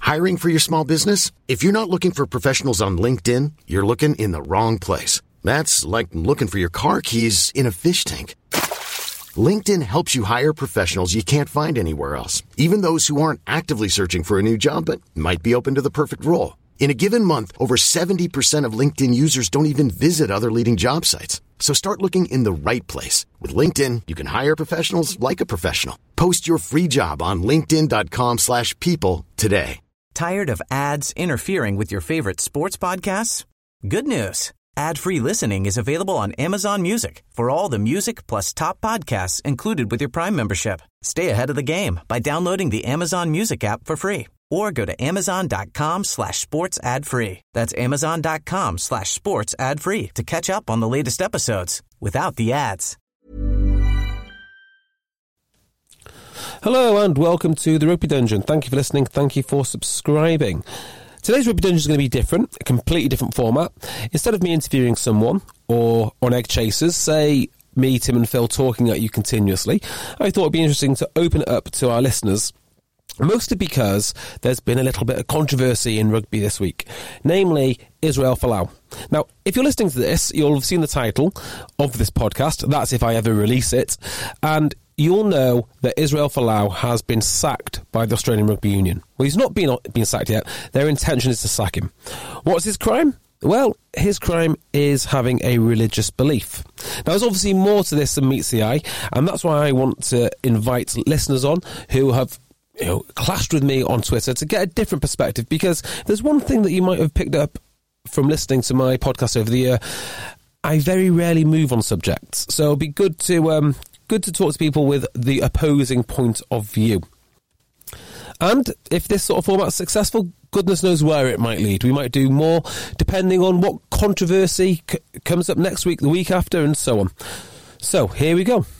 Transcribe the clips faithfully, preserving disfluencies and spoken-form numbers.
Hiring for your small business? If you're not looking for professionals on LinkedIn, you're looking in the wrong place. That's like looking for your car keys in a fish tank. LinkedIn helps you hire professionals you can't find anywhere else, even those who aren't actively searching for a new job but might be open to the perfect role. In a given month, over seventy percent of LinkedIn users don't even visit other leading job sites. So start looking in the right place. With LinkedIn, you can hire professionals like a professional. Post your free job on linkedin.com slash people today. Tired of ads interfering with your favorite sports podcasts? Good news. Ad-free listening is available on Amazon Music for all the music plus top podcasts included with your Prime membership. Stay ahead of the game by downloading the Amazon Music app for free or go to amazon.com slash sports ad free. That's amazon.com slash sports ad free to catch up on the latest episodes without the ads. Hello and welcome to the Rugby Dungeon. Thank you for listening. Thank you for subscribing. Today's Rugby Dungeon is going to be different, a completely different format. Instead of me interviewing someone or on Egg Chasers, say me, Tim and Phil talking at you continuously, I thought it would be interesting to open it up to our listeners, mostly because there's been a little bit of controversy in rugby this week, namely Israel Folau. Now, if you're listening to this, you'll have seen the title of this podcast. That's if I ever release it. And you'll know that Israel Folau has been sacked by the Australian Rugby Union. Well, he's not been, been sacked yet. Their intention is to sack him. What's his crime? Well, his crime is having a religious belief. Now, there's obviously more to this than meets the eye, and that's why I want to invite listeners on who have you know, clashed with me on Twitter to get a different perspective, because there's one thing that you might have picked up from listening to my podcast over the year. I very rarely move on subjects, so it'll be good to um, good to talk to people with the opposing point of view. And if this sort of format's successful, goodness knows where it might lead. We might do more depending on what controversy c- comes up next week, the week after, and so on. So, here we go.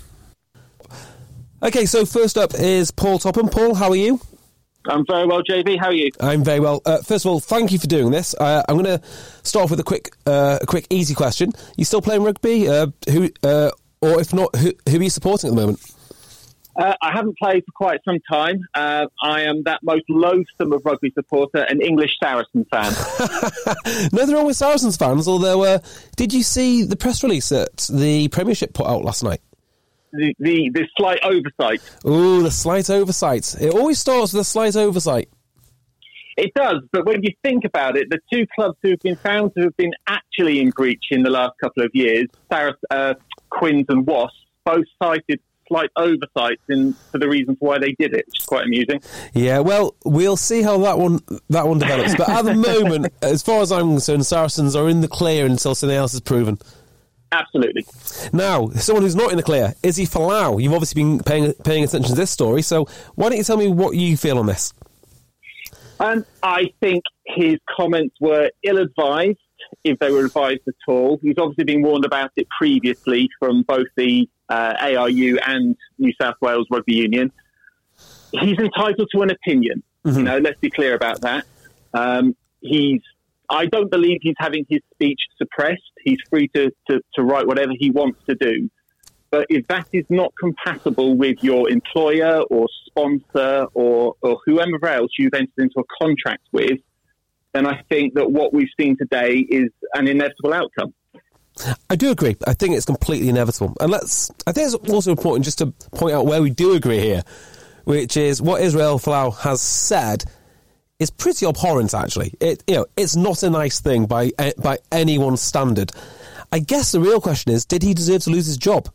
Okay, so first up is Paul Topham. Paul, how are you? I'm very well, J B. How are you? I'm very well. Uh, first of all, thank you for doing this. Uh, I'm going to start off with a quick, uh, a quick, easy question. You still playing rugby? Uh, who, uh, or if not, who, who are you supporting at the moment? Uh, I haven't played for quite some time. Uh, I am that most loathsome of rugby supporter, an English Saracens fan. Nothing wrong with Saracens fans, although, uh, did you see the press release that the Premiership put out last night? The, the, the slight oversight. Ooh, the slight oversight. It always starts with a slight oversight. It does, but when you think about it, the two clubs who've been found to have been actually in breach in the last couple of years, Sarah, uh, Quins and Wasps, both cited slight oversights in, for the reasons why they did it, which is quite amusing. Yeah, well, we'll see how that one that one develops. But at the moment, as far as I'm concerned, Saracens are in the clear until something else is proven. Absolutely. Now, someone who's not in the clear, Izzy Folau. You've obviously been paying paying attention to this story, so why don't you tell me what you feel on this? Um, I think his comments were ill-advised, if they were advised at all. He's obviously been warned about it previously from both the uh, A R U and New South Wales Rugby Union. He's entitled to an opinion. Mm-hmm. You know, let's be clear about that. Um, he's. I don't believe he's having his speech suppressed. He's free to, to, to write whatever he wants to do. But if that is not compatible with your employer or sponsor or, or whoever else you've entered into a contract with, then I think that what we've seen today is an inevitable outcome. I do agree. I think it's completely inevitable. And let's. I think it's also important just to point out where we do agree here, which is what Israel Folau has said is pretty abhorrent, actually. It, you know, it's not a nice thing by by anyone's standard. I guess the real question is, did he deserve to lose his job?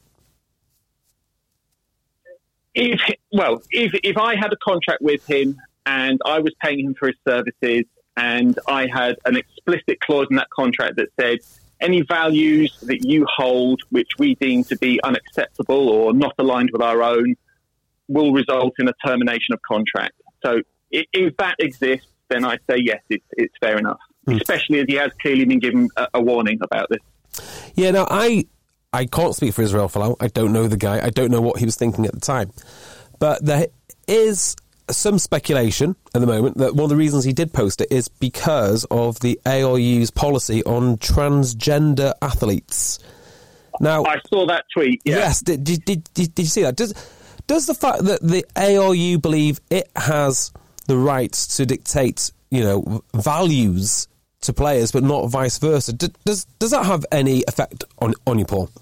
If well, if if I had a contract with him and I was paying him for his services and I had an explicit clause in that contract that said any values that you hold which we deem to be unacceptable or not aligned with our own will result in a termination of contract. So if that exists, then I say yes, it's, it's fair enough, mm. especially as he has clearly been given a, a warning about this. Yeah, now, I I can't speak for Israel Folau. I don't know the guy. I don't know what he was thinking at the time. But there is some speculation at the moment that one of the reasons he did post it is because of the A R U's policy on transgender athletes. Now, I saw that tweet, yeah. Yes, did, did, did, did you see that? Does, does the fact that the A R U believe it has the right to dictate, you know, values to players, but not vice versa. D- does does that have any effect on on you, Paul?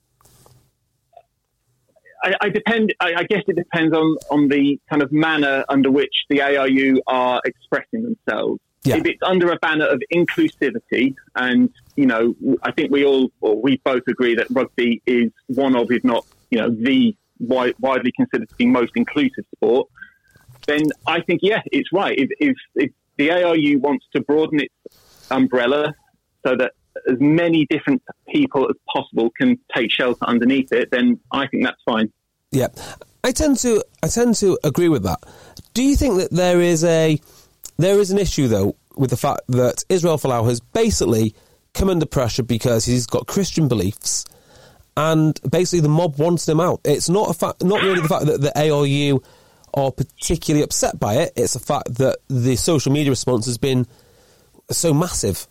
I, I depend. I, I guess it depends on, on the kind of manner under which the A R U are expressing themselves. Yeah. If it's under a banner of inclusivity, and you know, I think we all, or we both agree that rugby is one of, if not, you know, the wide, widely considered to be most inclusive sport, then I think, yeah, it's right. If, if, if the A R U wants to broaden its umbrella so that as many different people as possible can take shelter underneath it, then I think that's fine. Yeah, I tend to I tend to agree with that. Do you think that there is a there is an issue though with the fact that Israel Folau has basically come under pressure because he's got Christian beliefs, and basically the mob wants him out? It's not a fact, not really the fact that the A R U are particularly upset by it. It's the fact that the social media response has been so massive.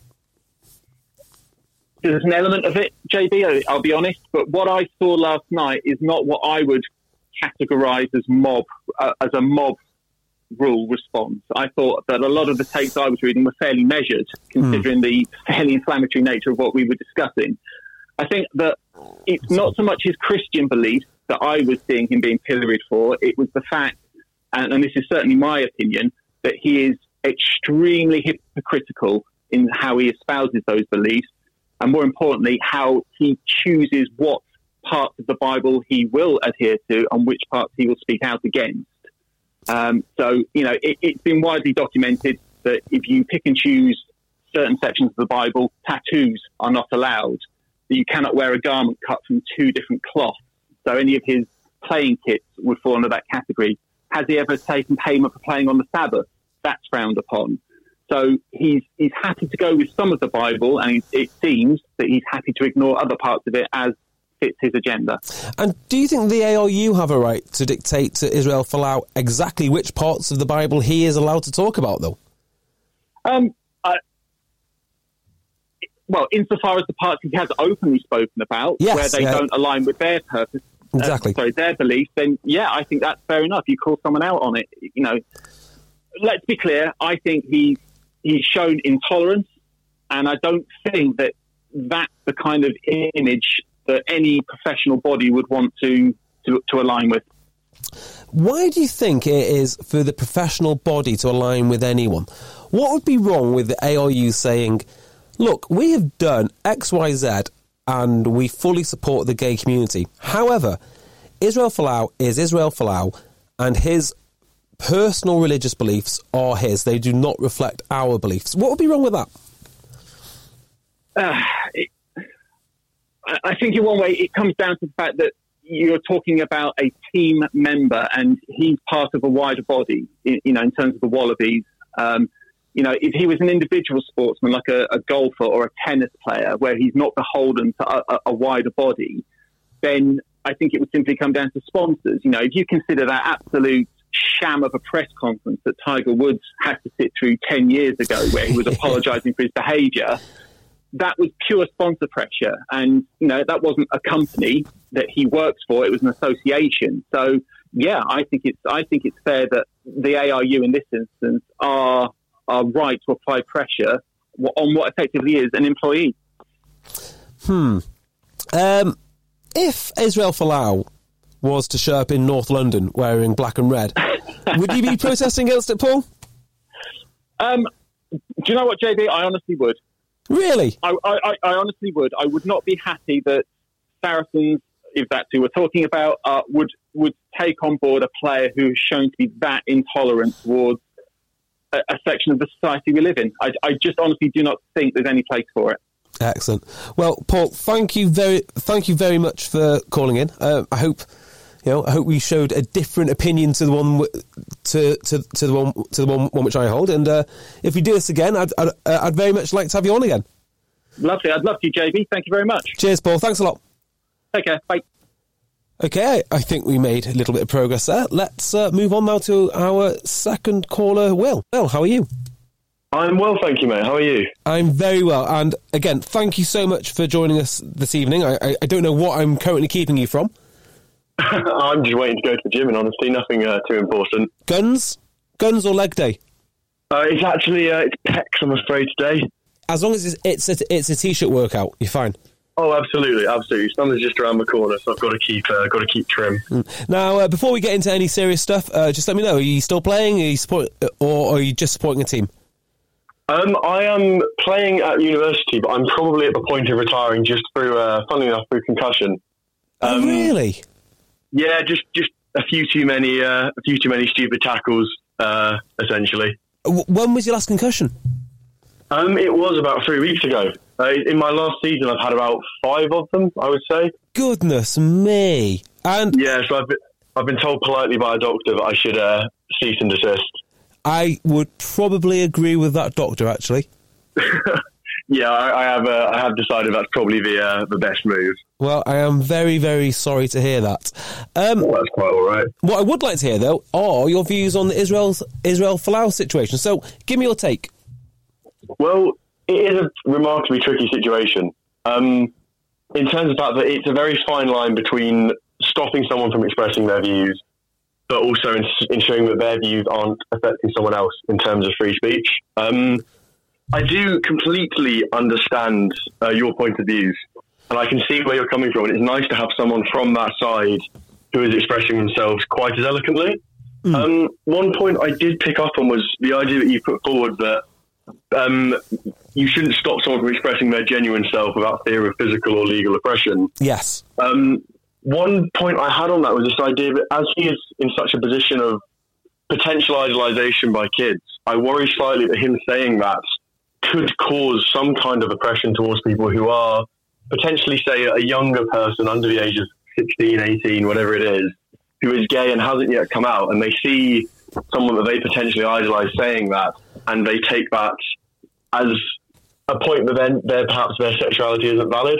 There's an element of it, J B, I'll be honest, but what I saw last night is not what I would categorise as mob, uh, as a mob rule response. I thought that a lot of the takes I was reading were fairly measured, considering mm. the fairly inflammatory nature of what we were discussing. I think that it's not so much his Christian beliefs that I was seeing him being pilloried for, it was the fact, and, and this is certainly my opinion, that he is extremely hypocritical in how he espouses those beliefs, and more importantly, how he chooses what parts of the Bible he will adhere to and which parts he will speak out against. Um, so, you know, it, it's been widely documented that if you pick and choose certain sections of the Bible, tattoos are not allowed, that you cannot wear a garment cut from two different cloths. So any of his playing kits would fall under that category. Has he ever taken payment for playing on the Sabbath? That's frowned upon. So he's he's happy to go with some of the Bible, and it seems that he's happy to ignore other parts of it as fits his agenda. And do you think the A R U have a right to dictate to Israel Folau exactly which parts of the Bible he is allowed to talk about, though? Um, I, well, insofar as the parts he has openly spoken about, yes, where they yeah. don't align with their purpose, exactly, uh, sorry, their beliefs, then yeah, I think that's fair enough. You call someone out on it, you know. Let's be clear, I think he's, he's shown intolerance, and I don't think that that's the kind of image that any professional body would want to, to, to align with. Why do you think it is for the professional body to align with anyone? What would be wrong with the A R U saying, look, we have done X, Y, Z, and we fully support the gay community. However, Israel Folau is Israel Folau, and his personal religious beliefs are his. They do not reflect our beliefs. What would be wrong with that? Uh, it, I think in one way it comes down to the fact that you're talking about a team member, and he's part of a wider body, you know, in terms of the Wallabies. Um, you know, if he was an individual sportsman like a, a golfer or a tennis player where he's not beholden to a, a wider body, then I think it would simply come down to sponsors. You know, if you consider that absolute sham of a press conference that Tiger Woods had to sit through ten years ago where he was apologising for his behaviour, that was pure sponsor pressure. And, you know, that wasn't a company that he works for, it was an association. So, yeah, I think it's I think it's fair that the A R U in this instance are, are right to apply pressure on what effectively is an employee. Hmm. Um, if Israel Folau was to show up in North London wearing black and red, would you be protesting against it, Paul? Um, do you know what, J B? I honestly would. Really? I, I, I honestly would. I would not be happy that Saracens, if that's who we're talking about, uh, would would take on board a player who is shown to be that intolerant towards a, a section of the society we live in. I, I just honestly do not think there's any place for it. Excellent. Well, Paul, thank you very, thank you very much for calling in. Uh, I hope, you know, I hope we showed a different opinion to the one w- to, to to the one to the one, one which I hold. And uh, if we do this again, I'd, I'd I'd very much like to have you on again. Lovely. I'd love to, J B. Thank you very much. Cheers, Paul. Thanks a lot. Take care. Bye. Okay, I think we made a little bit of progress there. Let's uh, move on now to our second caller, Will. Will, how are you? I'm well, thank you, mate. How are you? I'm very well. And again, thank you so much for joining us this evening. I, I, I don't know what I'm currently keeping you from. I'm just waiting to go to the gym, and honestly, nothing uh, too important. Guns? Guns or leg day? Uh, it's actually uh, it's pecs, I'm afraid, today. As long as it's it's a, it's a t-shirt workout, you're fine. Oh, absolutely, absolutely. Summer's just around the corner, so I've got to keep uh, got to keep trim. Mm. Now, uh, before we get into any serious stuff, uh, just let me know: are you still playing? Are you support, or are you just supporting a team? Um, I am playing at university, but I'm probably at the point of retiring just through, uh, funnily enough, through concussion. Um, oh, really? Yeah, just just a few too many, uh, a few too many stupid tackles, uh, essentially. W- when was your last concussion? Um, it was about three weeks ago. Uh, in my last season, I've had about five of them, I would say. Goodness me! And yeah, so I've been, I've been told politely by a doctor that I should uh, cease and desist. I would probably agree with that doctor, actually. yeah, I, I have. Uh, I have decided that's probably the uh, the best move. Well, I am very, very sorry to hear that. Um, well, that's quite all right. What I would like to hear, though, are your views on the Israel Israel Folau situation. So, give me your take. Well, it is a remarkably tricky situation. Um, in terms of that, that it's a very fine line between stopping someone from expressing their views, but also ins- ensuring that their views aren't affecting someone else in terms of free speech. Um, I do completely understand uh, your point of views, and I can see where you're coming from. And it's nice to have someone from that side who is expressing themselves quite as eloquently. Mm. Um, one point I did pick up on was the idea that you put forward that Um, you shouldn't stop someone from expressing their genuine self without fear of physical or legal oppression. Yes. Um, one point I had on that was this idea that as he is in such a position of potential idolization by kids, I worry slightly that him saying that could cause some kind of oppression towards people who are potentially, say, a younger person under the age of sixteen, eighteen, whatever it is, who is gay and hasn't yet come out, and they see someone that they potentially idolize saying that, and they take that as a point that then their perhaps their sexuality isn't valid.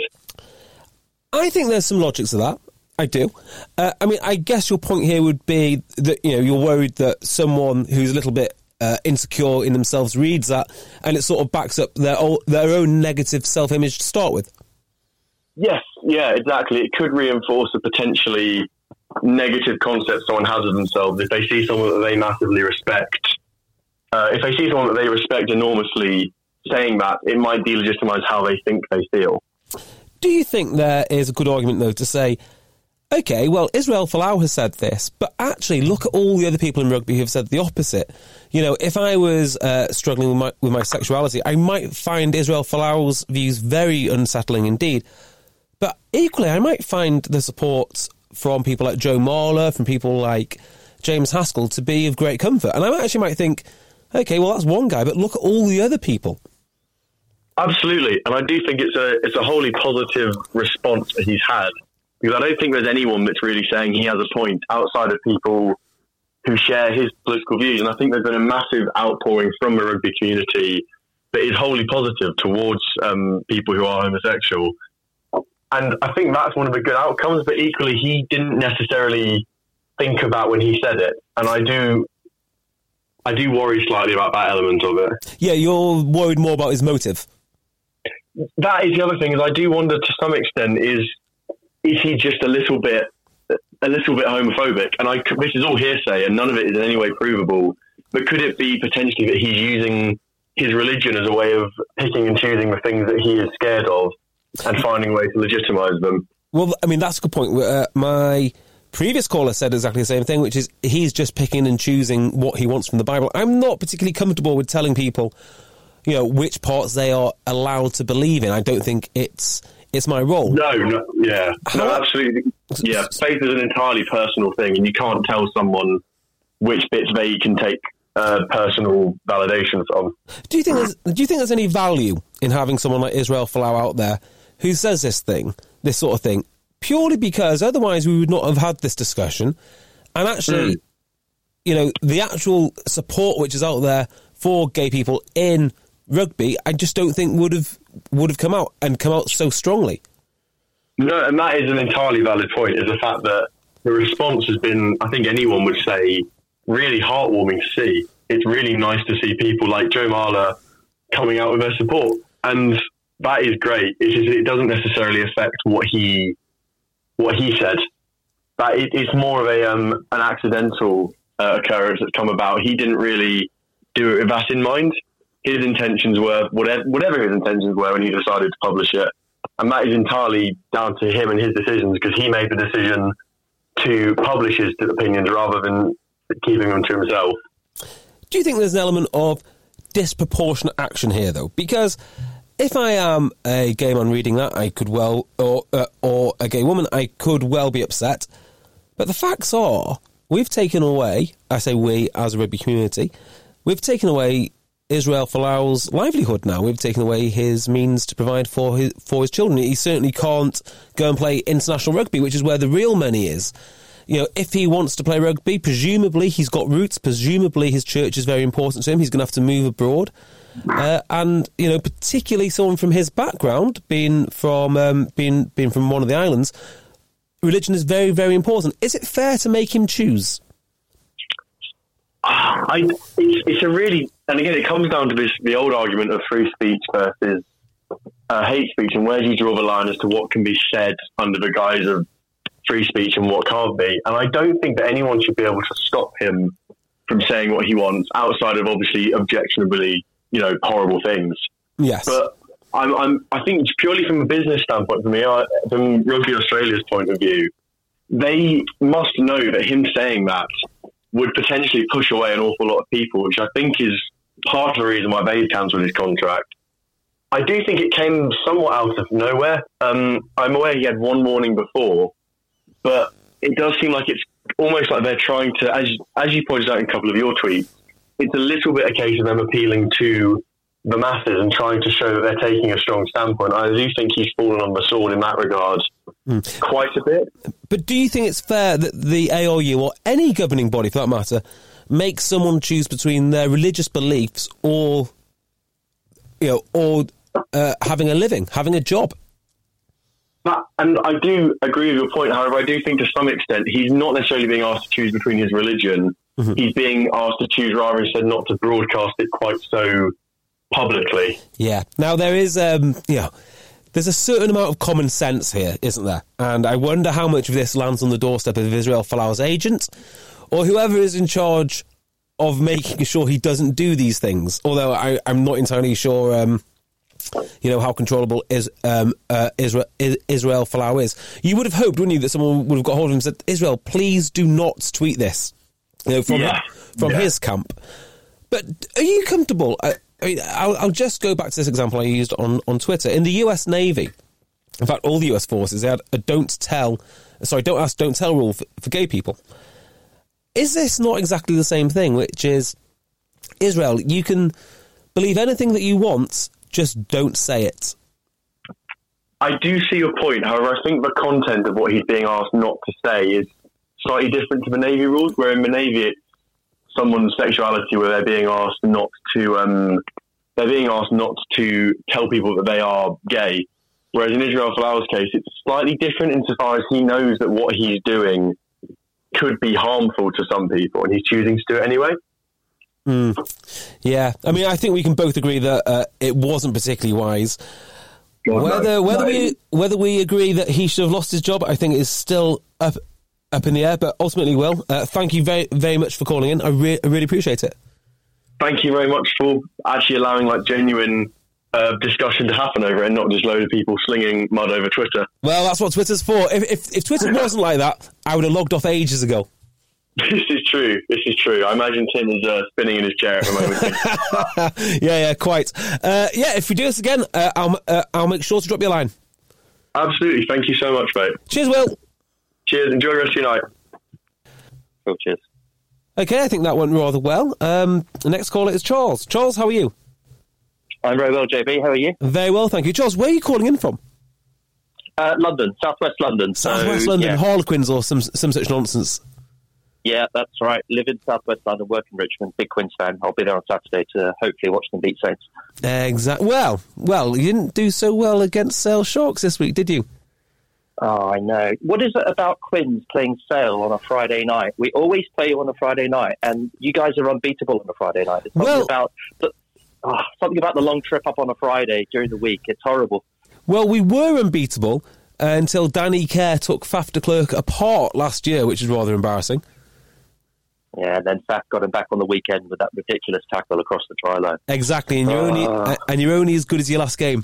I think there's some logic to that. I do. Uh, I mean, I guess your point here would be that, you know, you're worried that someone who's a little bit uh, insecure in themselves reads that, and it sort of backs up their own, their own negative self-image to start with. Yes, yeah, exactly. It could reinforce a potentially negative concept someone has of themselves if they see someone that they massively respect. Uh, if they see someone that they respect enormously saying that, it might delegitimize how they think they feel. Do you think there is a good argument, though, to say, OK, well, Israel Folau has said this, but actually look at all the other people in rugby who have said the opposite. You know, if I was uh, struggling with my, with my sexuality, I might find Israel Folau's views very unsettling indeed. But equally, I might find the support from people like Joe Marler, from people like James Haskell, to be of great comfort. And I actually might think, OK, well, that's one guy, but look at all the other people. Absolutely. And I do think it's a it's a wholly positive response that he's had. Because I don't think there's anyone that's really saying he has a point outside of people who share his political views. And I think there's been a massive outpouring from the rugby community that is wholly positive towards um, people who are homosexual. And I think that's one of the good outcomes. But equally, he didn't necessarily think of that when he said it. And I do, I do worry slightly about that element of it. Yeah, you're worried more about his motive. That is the other thing. Is I do wonder to some extent is is he just a little bit a little bit homophobic? And I this is all hearsay, and none of it is in any way provable. But could it be potentially that he's using his religion as a way of picking and choosing the things that he is scared of and finding a way to legitimize them? Well, I mean, that's a good point. Uh, my previous caller said exactly the same thing, which is he's just picking and choosing what he wants from the Bible. I'm not particularly comfortable with telling people, you know, which parts they are allowed to believe in. I don't think it's it's my role. No, no yeah. How, no, absolutely. Yeah, faith is an entirely personal thing, and you can't tell someone which bits they can take uh, personal validation from. Do you think there's, do you think there's any value in having someone like Israel Folau out there who says this thing, this sort of thing, purely because otherwise we would not have had this discussion? And actually, mm. you know, the actual support which is out there for gay people in rugby, I just don't think would have would have come out and come out so strongly. No, and that is an entirely valid point, is the fact that the response has been, I think anyone would say, really heartwarming to see. It's really nice to see people like Joe Marler coming out with their support. And that is great. It's just, it doesn't necessarily affect what he what he said. But it, it's more of a um, an accidental uh, occurrence that's come about, he didn't really do it with that in mind. His intentions were whatever, whatever his intentions were when he decided to publish it. And that is entirely down to him and his decisions, because he made the decision to publish his opinions rather than keeping them to himself. Do you think there's an element of disproportionate action here, though? Because if I am a gay man reading that, I could well, or uh, or a gay woman, I could well be upset. But the facts are, we've taken away, I say we as a rugby community, we've taken away Israel Folau's livelihood now. We've taken away his means to provide for his, for his children. He certainly can't go and play international rugby, which is where the real money is. You know, if he wants to play rugby, presumably he's got roots, presumably his church is very important to him, he's going to have to move abroad. Uh, and, you know, particularly someone from his background, being from um, being, being from one of the islands, religion is very, very important. Is it fair to make him choose? I, it's, it's a really, and again, it comes down to this, the old argument of free speech versus uh, hate speech, and where do you draw the line as to what can be said under the guise of free speech and what can't be. And I don't think that anyone should be able to stop him from saying what he wants, outside of obviously objectionably, you know, horrible things. Yes. But I'm, I'm, I think purely from a business standpoint, from, the, from Rugby Australia's point of view, they must know that him saying that would potentially push away an awful lot of people, which I think is part of the reason why they've cancelled his contract. I do think it came somewhat out of nowhere. Um, I'm aware he had one warning before, but it does seem like it's almost like they're trying to, as as you pointed out in a couple of your tweets, it's a little bit a case of them appealing to the masses and trying to show that they're taking a strong standpoint. I do think he's fallen on the sword in that regard mm. quite a bit. But do you think it's fair that the A R U, or any governing body for that matter, makes someone choose between their religious beliefs or, you know, or uh, having a living, having a job? That, and I do agree with your point. However, I do think to some extent he's not necessarily being asked to choose between his religion. Mm-hmm. He's being asked to choose rather instead not to broadcast it quite so publicly. Yeah. Now there is, um, you know, there's a certain amount of common sense here, isn't there? And I wonder how much of this lands on the doorstep of Israel Folau's agent, or whoever is in charge of making sure he doesn't do these things. Although I, I'm not entirely sure, um, you know, how controllable is um, uh, Israel, Israel Folau is. You would have hoped, wouldn't you, that someone would have got hold of him and said, Israel, please do not tweet this, you know, from, yeah. from yeah. his camp. But are you comfortable? I, I mean, I'll, I'll just go back to this example I used on, on Twitter. In the U S Navy, in fact, all the U S forces, they had a don't tell, sorry, don't ask, don't tell rule for, for gay people. Is this not exactly the same thing, which is, Israel, you can believe anything that you want, just don't say it? I do see your point. However, I think the content of what he's being asked not to say is slightly different to the Navy rules, where in the Navy it's someone's sexuality where they're being asked not to um, they're being asked not to tell people that they are gay. Whereas in Israel Folau's case, it's slightly different insofar as he knows that what he's doing could be harmful to some people, and he's choosing to do it anyway. Mm. Yeah, I mean, I think we can both agree that uh, it wasn't particularly wise. God, whether no. whether no. we whether we agree that he should have lost his job, I think is still up up in the air. But ultimately, Will, uh, thank you very very much for calling in. I, re- I really appreciate it. Thank you very much for actually allowing like genuine uh, discussion to happen over it, and not just a load of people slinging mud over Twitter. Well, that's what Twitter's for. If if, if Twitter wasn't like that, I would have logged off ages ago. This is true. This is true. I imagine Tim is uh, spinning in his chair at the moment. yeah, yeah, quite. Uh, yeah, if we do this again, uh, I'll uh, I'll make sure to drop you a line. Absolutely. Thank you so much, mate. Cheers, Will. Cheers. Enjoy the rest of your night. Cool, cheers. Okay, I think that went rather well. Um, the next caller is Charles. Charles, how are you? I'm very well, J B. How are you? Very well, thank you. Charles, where are you calling in from? Uh, London, southwest London. Southwest so, London, yeah. Harlequins or some some such nonsense. Yeah, that's right. Live in southwest London, work in Richmond, big Quins fan. I'll be there on Saturday to hopefully watch them beat Saints. Exactly. Well, well, you didn't do so well against Sale Sharks this week, did you? Oh, I know. What is it about Quins playing Sale on a Friday night? We always play you on a Friday night, and you guys are unbeatable on a Friday night. It's something well, about the, oh, something about the long trip up on a Friday during the week. It's horrible. Well, we were unbeatable uh, until Danny Kerr took Faf de Klerk apart last year, which is rather embarrassing. Yeah, and then Saf got him back on the weekend with that ridiculous tackle across the try line. Exactly, and you're uh, only and you're only as good as your last game.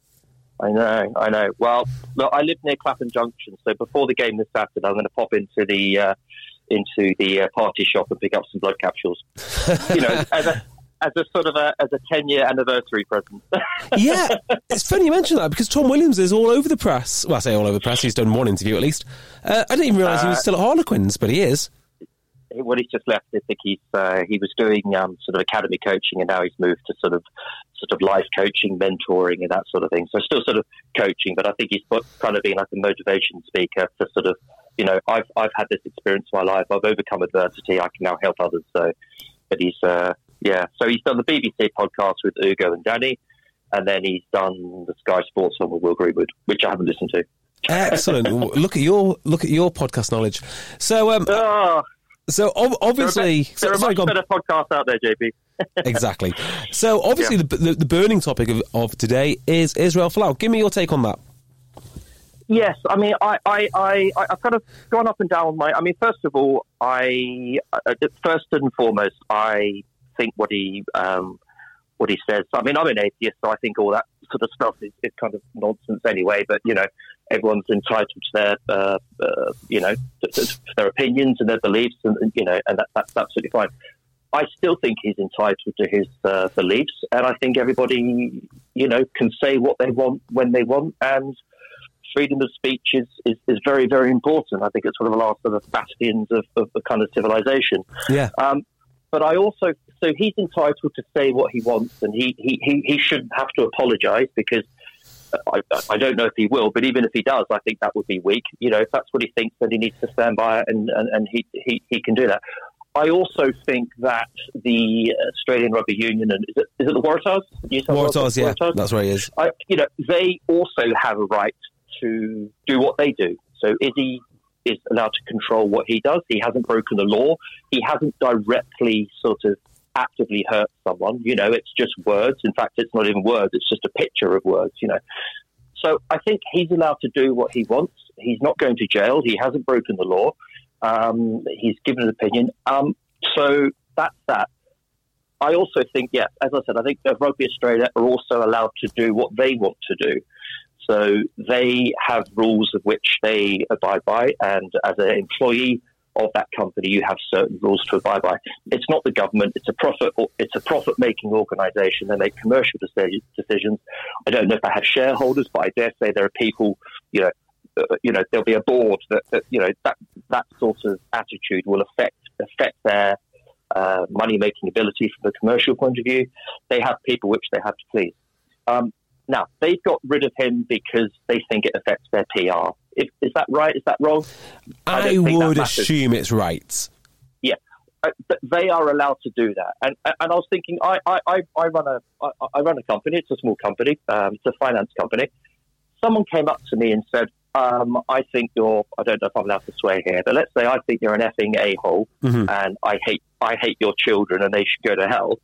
I know, I know. Well, look, I live near Clapham Junction, so before the game this Saturday, I'm going to pop into the uh, into the uh, party shop and pick up some blood capsules. You know, as a as a sort of a as a ten year anniversary present. Yeah, it's funny you mention that because Tom Williams is all over the press. Well, I say all over the press. He's done one interview at least. Uh, I didn't even realise uh, he was still at Harlequins, but he is. Well, he's just left. I think he's uh, he was doing um, sort of academy coaching, and now he's moved to sort of sort of life coaching, mentoring, and that sort of thing. So still sort of coaching, but I think he's kind of being like a motivation speaker to sort of, you know, I've I've had this experience in my life. I've overcome adversity. I can now help others. So, but he's uh, yeah. So he's done the B B C podcast with Ugo and Danny, and then he's done the Sky Sports one with Will Greenwood, which I haven't listened to. Excellent. Look at your look at your podcast knowledge. So. Um, oh. So obviously, there are, be- there are much better podcasts out there, J B. Exactly. So obviously, yeah. the, the the burning topic of, of today is Israel Folau. Give me your take on that. Yes, I mean, I, I, I, I've kind of gone up and down my. I mean, first of all, I uh, first and foremost, I think what he um, what he says. I mean, I'm an atheist, so I think all that sort of stuff is, is kind of nonsense anyway. But you know, everyone's entitled to their, uh, uh, you know, to, to their opinions and their beliefs, and, and you know, and that, that's absolutely fine. I still think he's entitled to his uh, beliefs, and I think everybody, you know, can say what they want when they want, and freedom of speech is, is, is very, very important. I think it's one of the last sort of bastions of, of the kind of civilization. Yeah. Um, but I also, so he's entitled to say what he wants, and he, he, he, he shouldn't have to apologise because I, I don't know if he will, but even if he does, I think that would be weak. You know, if that's what he thinks, then he needs to stand by it, and, and, and he, he, he can do that. I also think that the Australian Rugby Union, and is it, is it the Waratahs? Waratahs, yeah, Waratahs? That's where he is. I, you know, they also have a right to do what they do. So Izzy is allowed to control what he does. He hasn't broken the law. He hasn't directly sort of actively hurt someone. You know, it's just words. In fact, it's not even words. It's just a picture of words, you know. So I think he's allowed to do what he wants. He's not going to jail. He hasn't broken the law. Um, he's given an opinion. Um, so that's that. I also think, yeah, as I said, I think that Rugby Australia are also allowed to do what they want to do. So they have rules of which they abide by, and as an employee of that company, you have certain rules to abide by. It's not the government; it's a profit. It's a profit-making organisation. They make commercial decisions. I don't know if they have shareholders, but I dare say there are people. You know, uh, you know, there'll be a board that, that you know that that sort of attitude will affect affect their uh, money-making ability from a commercial point of view. They have people which they have to please. Um, Now, they've got rid of him because they think it affects their P R. Is, is that right? Is that wrong? I, I would assume it's right. Yeah, uh, but they are allowed to do that. And and I was thinking, I I, I run a I, I run a company. It's a small company. Um, it's a finance company. Someone came up to me and said, um, "I think you're. I don't know if I'm allowed to swear here, but let's say I think you're an effing a-hole, mm-hmm. and I hate I hate your children, and they should go to hell."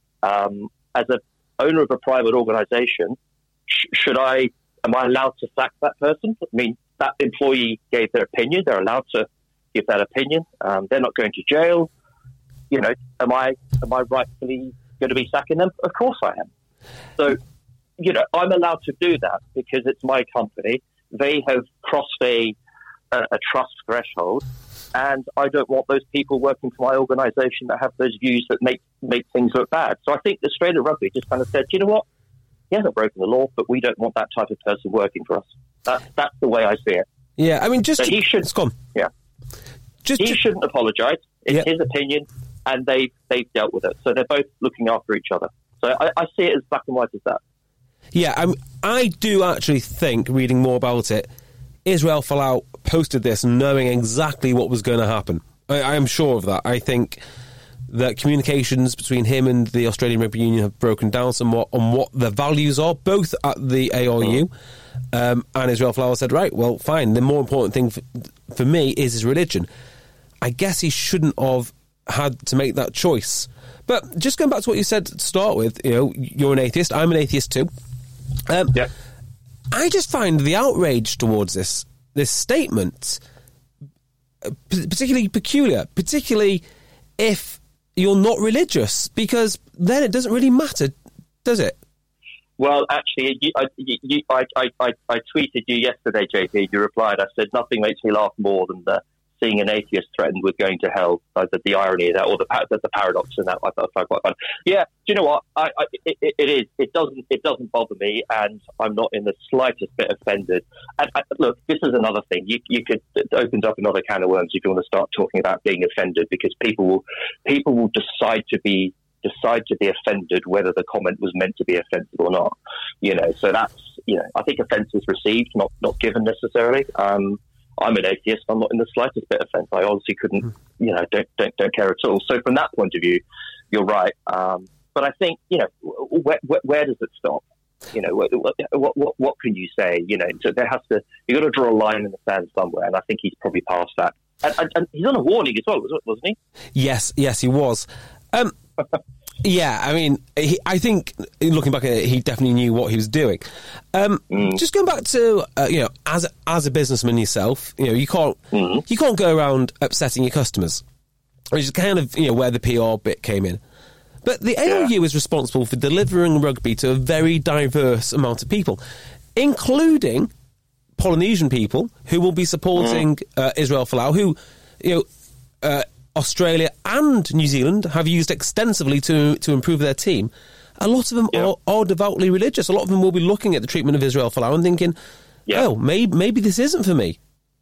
Um, as a owner of a private organisation. Should I, am I allowed to sack that person? I mean, that employee gave their opinion. They're allowed to give that opinion. Um, they're not going to jail. You know, am I, am I rightfully going to be sacking them? Of course I am. So, you know, I'm allowed to do that because it's my company. They have crossed a, a, a trust threshold, and I don't want those people working for my organisation that have those views that make, make things look bad. So I think Australia Rugby just kind of said, you know what? He hasn't broken the law, but we don't want that type of person working for us. That, that's the way I see it. Yeah, I mean, just... So he should, it's gone. Yeah. Just, he just, shouldn't apologise. It's yeah. his opinion, and they, they've dealt with it. So they're both looking after each other. So I, I see it as black and white as that. Yeah, I'm, I do actually think, reading more about it, Israel Folau posted this knowing exactly what was going to happen. I, I am sure of that. I think that communications between him and the Australian Rugby Union have broken down somewhat on what the values are, both at the A R U. Um, and Israel Folau said, right, well, fine, the more important thing for, for me is his religion. I guess he shouldn't have had to make that choice. But just going back to what you said to start with, you know, you're an atheist, I'm an atheist too. Um, yeah. I just find the outrage towards this, this statement particularly peculiar, particularly if you're not religious? Because then it doesn't really matter, does it? Well, actually, you, I, you, I, I, I, I tweeted you yesterday, J P. You replied. I said, nothing makes me laugh more than the, seeing an atheist threatened with going to hell. Uh, the, the irony of that, or the, the, the paradox in that, I thought quite fun. Yeah, do you know what? I, I, it, it is. It doesn't. It doesn't bother me, and I'm not in the slightest bit offended. And, and look, this is another thing. You, you could it opens up another can of worms if you want to start talking about being offended, because people will people will decide to be. decide to be offended whether the comment was meant to be offensive or not. You know, so that's, you know, I think offence is received, not not given necessarily. Um, I'm an atheist. I'm not in the slightest bit offence. I honestly couldn't, you know, don't don't don't care at all. So from that point of view, you're right. Um, but I think, you know, where, where, where does it stop? You know, what, what what what can you say? You know, so there has to, you've got to draw a line in the sand somewhere, and I think he's probably past that. And, and, and he's on a warning as well, wasn't he? Yes, yes, he was. Um, yeah, I mean, he, I think looking back at it, he definitely knew what he was doing. Um, mm. Just going back to uh, you know, as as a businessman yourself, you know, you can't mm. you can't go around upsetting your customers, which is kind of, you know, where the P R bit came in. But the A R U yeah. is responsible for delivering rugby to a very diverse amount of people, including Polynesian people who will be supporting mm. uh, Israel Folau, who, you know, uh, Australia and New Zealand have used extensively to to improve their team. A lot of them yeah. are, are devoutly religious. A lot of them will be looking at the treatment of Israel Folau and thinking, yeah. oh, maybe, maybe this isn't for me.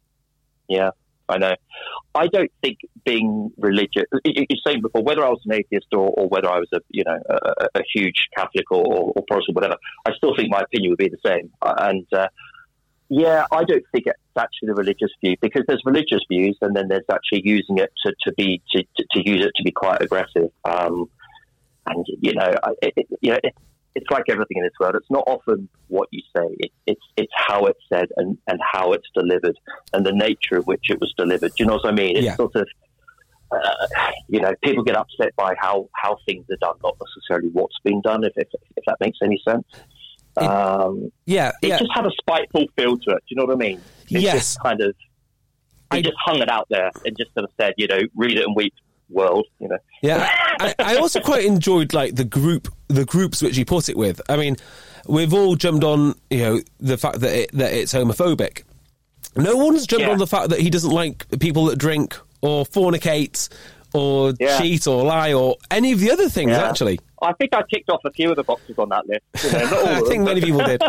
Yeah, I know. I don't think being religious, you're saying before, whether I was an atheist or, or whether I was a, you know, a, a huge Catholic or, or Protestant, whatever, I still think my opinion would be the same. And, uh, yeah, I don't think it's actually the religious view, because there's religious views and then there's actually using it to, to be to, to, to use it to be quite aggressive. Um, and you know, it, it, you know, it, it's like everything in this world. It's not often what you say; it, it's it's how it's said and, and how it's delivered and the nature of which it was delivered. Do you know what I mean? It's yeah. sort of uh, you know, people get upset by how, how things are done, not necessarily what's being done. If if, if that makes any sense. Um, yeah, it yeah. just had a spiteful feel to it. Do you know what I mean? It yes. just kind of, he I, just hung it out there and just sort of said, you know, read it and weep, world. You know. Yeah, I, I also quite enjoyed like the group, the groups which he put it with. I mean, we've all jumped on, you know, the fact that it, that it's homophobic. No one's jumped yeah. on the fact that he doesn't like people that drink or fornicate or yeah. cheat or lie or any of the other things. Yeah. Actually. I think I ticked off a few of the boxes on that list. You know, not all I of think them, many people did.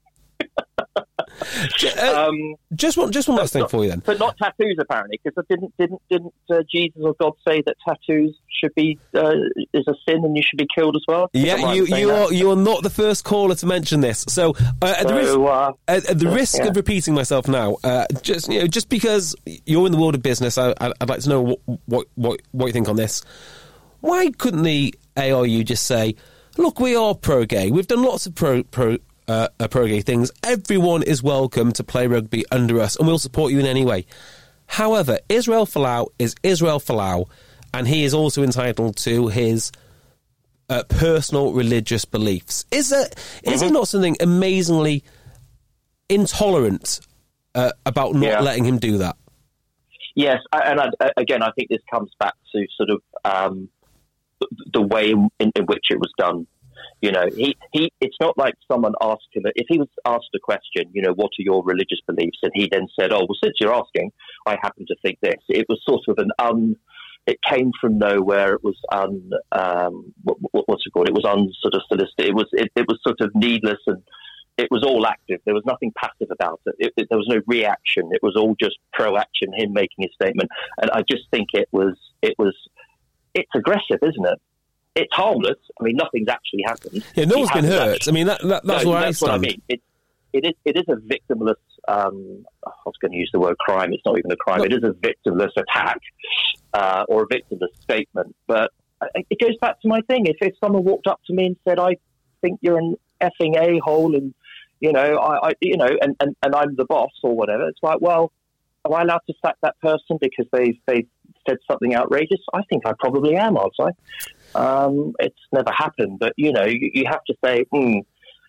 uh, um, just one, just one last thing not, for you then. But not tattoos, apparently, because didn't didn't didn't uh, Jesus or God say that tattoos should be uh, is a sin and you should be killed as well? Yeah, you you are you are not the first caller to mention this. So, uh, at, so the risk, uh, at, at the risk yeah. of repeating myself now, uh, just you know, just because you're in the world of business, I, I'd like to know what, what what what you think on this. Why couldn't the A R U just say, look, we are pro-gay. We've done lots of pro pro uh, uh, pro-gay things. Everyone is welcome to play rugby under us, and we'll support you in any way. However, Israel Folau is Israel Folau, and he is also entitled to his uh, personal religious beliefs. Is it mm-hmm. is it not something amazingly intolerant uh, about not yeah. letting him do that? Yes, and I, again, I think this comes back to sort of um, the way in, in which it was done. You know, he, he, it's not like someone asked him, if he was asked a question, you know, what are your religious beliefs? And he then said, oh, well, since you're asking, I happen to think this. It was sort of an un, it came from nowhere. It was un, um, what, what's it called? It was un sort of solicited. It was, it, it was sort of needless and it was all active. There was nothing passive about it. It, it. There was no reaction. It was all just pro-action, him making his statement. And I just think it was, it was, it's aggressive, isn't it? It's harmless. I mean, nothing's actually happened. Yeah, no one's been hurt. Actually, I mean, that, that, that's no, where that's I stand. What I mean. It, it is. It is a victimless. Um, I was going to use the word crime. It's not even a crime. No. It is a victimless attack uh, or a victimless statement. But it goes back to my thing. If if someone walked up to me and said, "I think you're an effing a-hole," and you know, I, I you know, and, and, and I'm the boss or whatever, it's like, well, am I allowed to sack that person because they've they've said something outrageous? I think I probably am, aren't I? Um, it's never happened, but you know, you, you have to say, hmm,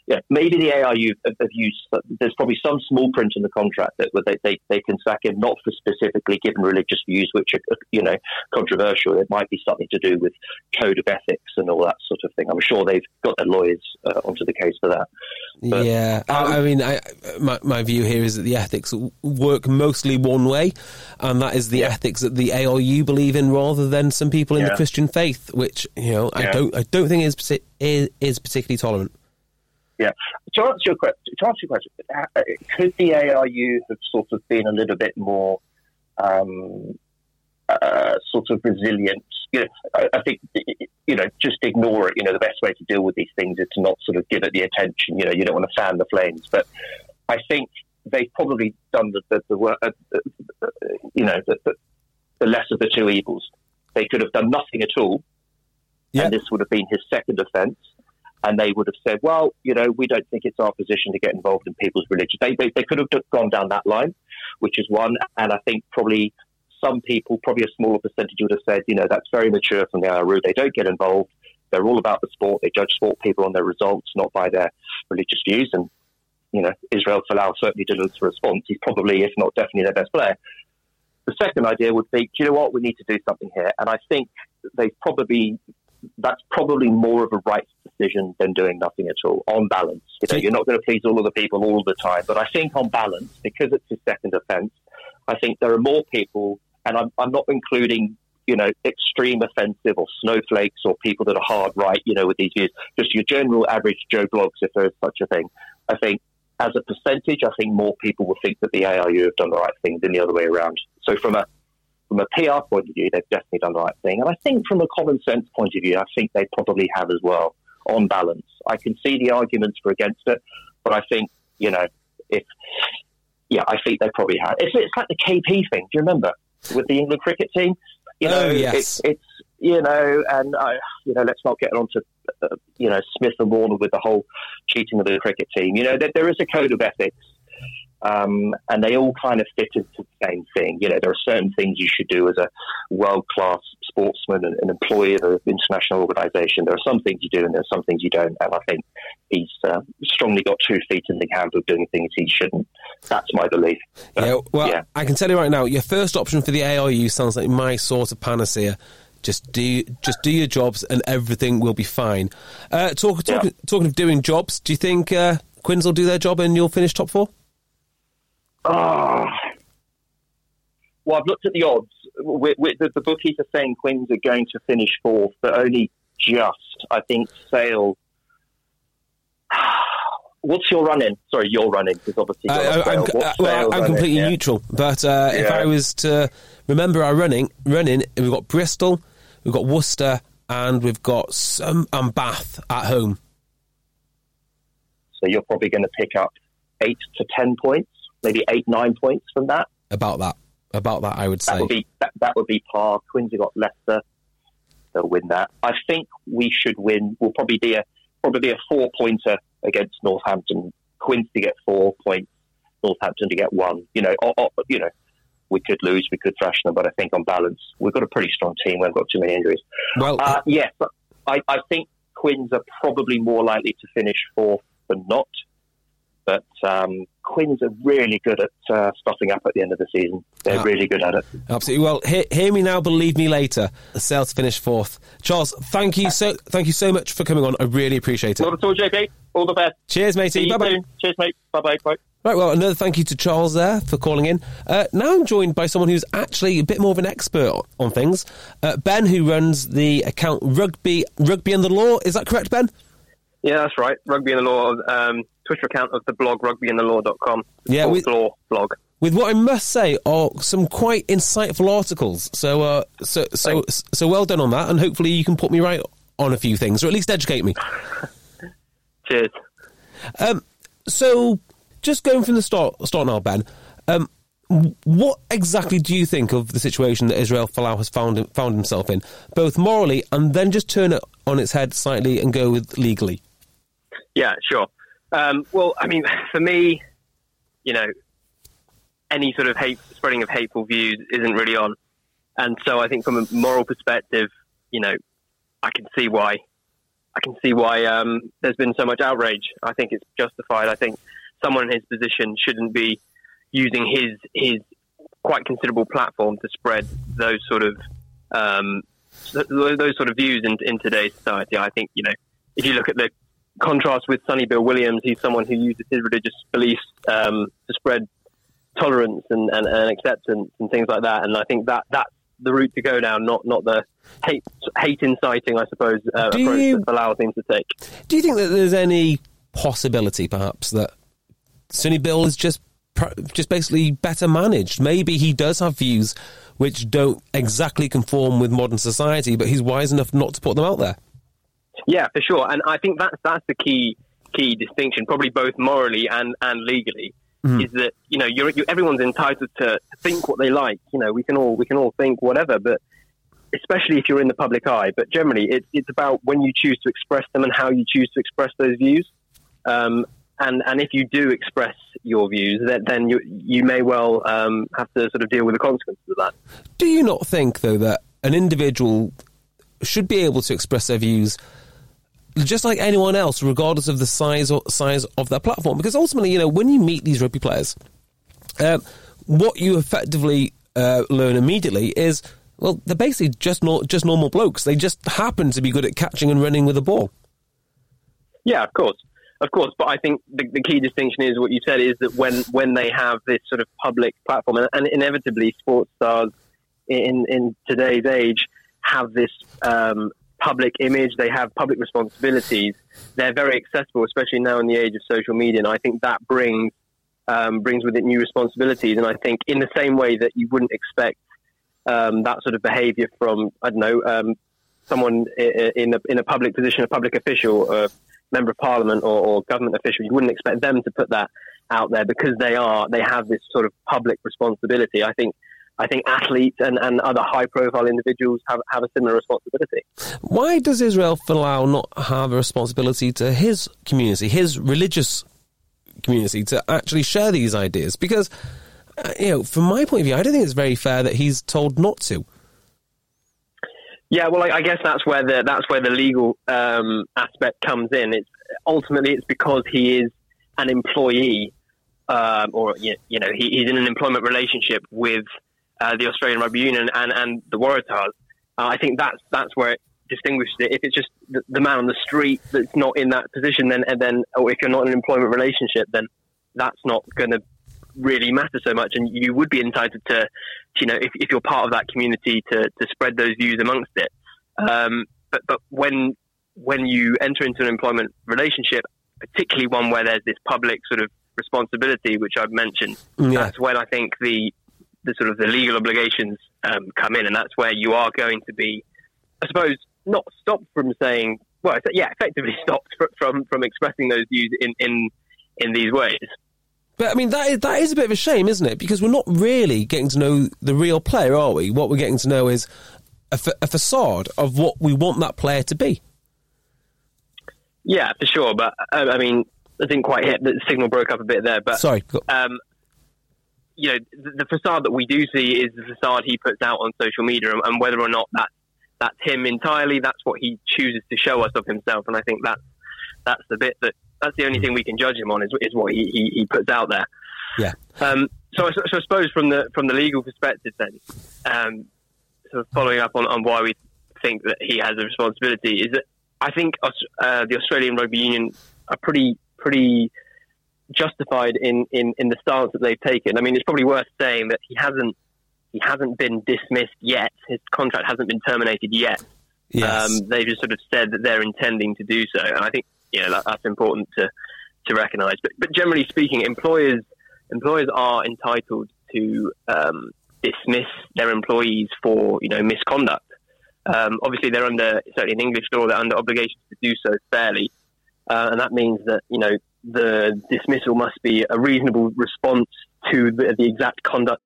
yeah, maybe the A I U have, have used. There's probably some small print in the contract that they, they they can sack him not for specifically given religious views, which are you know controversial. It might be something to do with code of ethics and all that sort of thing. I'm sure they've got their lawyers uh, onto the case for that. But, yeah, um, I, I mean, I, my my view here is that the ethics work mostly one way, and that is the yeah. ethics that the A I U believe in, rather than some people in yeah. the Christian faith, which you know yeah. I don't I don't think is is, is particularly tolerant. Yeah. To answer your question, to answer your question, could the A I U have sort of been a little bit more um, uh, sort of resilient? You know, I, I think you know, just ignore it. You know, the best way to deal with these things is to not sort of give it the attention. You know, you don't want to fan the flames. But I think they've probably done the the, the work. Uh, the, the, you know, the, the, the less of the two evils. They could have done nothing at all, yeah. and this would have been his second offence. And they would have said, well, you know, we don't think it's our position to get involved in people's religion. They, they, they could have gone down that line, which is one. And I think probably some people, probably a smaller percentage, would have said, you know, that's very mature from the A I U. They don't get involved. They're all about the sport. They judge sport people on their results, not by their religious views. And, you know, Israel Folau certainly didn't response. He's probably, if not definitely, their best player. The second idea would be, do you know what? We need to do something here. And I think they probably... that's probably more of a right decision than doing nothing at all, on balance. You know, you're not going to please all of the people all the time. But I think on balance, because it's his second offence, I think there are more people, and I'm, I'm not including, you know, extreme offensive or snowflakes or people that are hard right, you know, with these views, just your general average Joe Blogs, if there is such a thing. I think as a percentage, I think more people will think that the A I U have done the right thing than the other way around. So from a From a P R point of view, they've definitely done the right thing. And I think from a common sense point of view, I think they probably have as well, on balance. I can see the arguments for against it, but I think, you know, if, yeah, I think they probably have. It's, it's like the K P thing, do you remember, with the England cricket team? You know, oh, yes. it's, it's, you know, and, uh, you know, let's not get on to, uh, you know, Smith and Warner with the whole cheating of the cricket team. You know, there, there is a code of ethics. Um, and they all kind of fit into the same thing. You know, there are certain things you should do as a world-class sportsman and an employee of an international organisation. There are some things you do and there are some things you don't. And I think he's uh, strongly got two feet in the camp of doing things he shouldn't. That's my belief. But, yeah, well, yeah. I can tell you right now, your first option for the A I U sounds like my sort of panacea. Just do, just do your jobs and everything will be fine. Uh, talk, talk, yeah. Talking of doing jobs, do you think uh, Quins will do their job and you'll finish top four? Oh. Well, I've looked at the odds. We, we, the, the bookies are saying Quins are going to finish fourth, but only just. I think Sale. What's your run in? Sorry, your run in, because obviously. Uh, I'm, uh, well, I'm completely yeah. neutral, but uh, yeah. if I was to remember our running, running, we've got Bristol, we've got Worcester, and we've got some and Bath at home. So you're probably going to pick up eight to ten points. Maybe eight, nine points from that. About that. About that, I would say. That would be, that, that would be par. Quins have got Leicester. They'll win that. I think we should win. We'll probably be a probably be a four-pointer against Northampton. Quins to get four points, Northampton to get one. You know, or, or, you know, we could lose, we could thrash them, but I think on balance, we've got a pretty strong team. We haven't got too many injuries. Well, uh, yes, but I, I think Quins are probably more likely to finish fourth than not. But um, Quins are really good at uh, stuffing up at the end of the season. They're ah, really good at it. Absolutely. Well, hear, hear me now, believe me later. The Sale to finish fourth. Charles, thank you so thank you so much for coming on. I really appreciate it. Not at all, J P. All the best. Cheers, matey. Bye bye. Cheers, mate. Bye bye. Bye. Right. Well, another thank you to Charles there for calling in. Uh, now I'm joined by someone who's actually a bit more of an expert on things. Uh, Ben, who runs the account Rugby Rugby and the Law. Is that correct, Ben? Yeah, that's right. Rugby and the Law. Um, Twitter account of the blog rugby and the law dot com. Yeah, with, law blog. With what I must say are some quite insightful articles. So, uh, so, so, Thanks. so well done on that, and hopefully you can put me right on a few things, or at least educate me. Cheers. Um, so, just going from the start, start now, Ben. Um, what exactly do you think of the situation that Israel Folau has found found himself in, both morally and then just turn it on its head slightly and go with legally? Yeah, sure. Um, well, I mean, for me, you know, any sort of hate spreading of hateful views isn't really on. And so I think from a moral perspective, you know, I can see why I can see why um, there's been so much outrage. I think it's justified. I think someone in his position shouldn't be using his his quite considerable platform to spread those sort of um, those sort of views in, in today's society. I think, you know, if you look at the contrast with Sonny Bill Williams, he's someone who uses his religious beliefs um, to spread tolerance and, and, and acceptance and things like that. And I think that that's the route to go down, not not the hate hate inciting, I suppose, uh, approach you, that Bilal seems to take. Do you think that there's any possibility, perhaps, that Sonny Bill is just just basically better managed? Maybe he does have views which don't exactly conform with modern society, but he's wise enough not to put them out there. Yeah, for sure. And I think that's that's the key key distinction, probably both morally and, and legally, mm-hmm. is that, you know, you're, you're, everyone's entitled to think what they like. You know, we can all we can all think whatever, but especially if you're in the public eye. But generally, it, it's about when you choose to express them and how you choose to express those views. Um, and and if you do express your views, then, then you you may well um, have to sort of deal with the consequences of that. Do you not think, though, that an individual should be able to express their views just like anyone else, regardless of the size or size of their platform? Because ultimately, you know, when you meet these rugby players, uh, what you effectively uh, learn immediately is, well, they're basically just not just normal blokes. They just happen to be good at catching and running with a ball. Yeah, of course, of course. But I think the, the key distinction is what you said, is that when when they have this sort of public platform, and, and inevitably sports stars in in today's age have this um, public image, they have public responsibilities, they're very accessible, especially now in the age of social media. And I think that brings um, brings with it new responsibilities. And I think in the same way that you wouldn't expect um, that sort of behaviour from, I don't know, um, someone in a, in a public position, a public official, a member of parliament or, or government official, you wouldn't expect them to put that out there because they are, they have this sort of public responsibility. I think I think athletes and, and other high-profile individuals have, have a similar responsibility. Why does Israel Folau not have a responsibility to his community, his religious community, to actually share these ideas? Because, uh, you know, from my point of view, I don't think it's very fair that he's told not to. Yeah, well, I, I guess that's where the that's where the legal um, aspect comes in. It's ultimately it's because he is an employee, um, or you know, he, he's in an employment relationship with Uh, the Australian Rugby Union and, and the Waratahs. Uh, I think that's that's where it distinguishes it. If it's just the, the man on the street that's not in that position, then and then, or if you're not in an employment relationship, then that's not going to really matter so much. And you would be entitled to, you know, if, if you're part of that community, to, to spread those views amongst it. Um, but but when when you enter into an employment relationship, particularly one where there's this public sort of responsibility, which I've mentioned, yeah. that's when I think the the sort of the legal obligations um, come in, and that's where you are going to be, I suppose, not stopped from saying, well, yeah, effectively stopped from from expressing those views in, in, in these ways. But, I mean, that is, that is a bit of a shame, isn't it? Because we're not really getting to know the real player, are we? What we're getting to know is a, fa- a facade of what we want that player to be. Yeah, for sure. But, uh, I mean, I didn't quite hit, the signal broke up a bit there. But Sorry. Um, you know, the, the facade that we do see is the facade he puts out on social media, and, and whether or not that that's him entirely, that's what he chooses to show us of himself. And I think that that's the bit that that's the only thing we can judge him on is, is what he, he, he puts out there. Yeah. Um, so, I, so I suppose from the from the legal perspective, then, um, sort of following up on, on why we think that he has a responsibility is that I think uh, the Australian Rugby Union are pretty pretty. justified in, in, in the stance that they've taken. I mean, it's probably worth saying that he hasn't he hasn't been dismissed yet. His contract hasn't been terminated yet. Yes. Um, they've just sort of said that they're intending to do so, and I think you know that, that's important to to recognise. But but generally speaking, employers employers are entitled to um, dismiss their employees for you know misconduct. Um, obviously, they're under certainly in English law, they're under obligations to do so fairly, uh, and that means that you know. the dismissal must be a reasonable response to the, the exact conduct.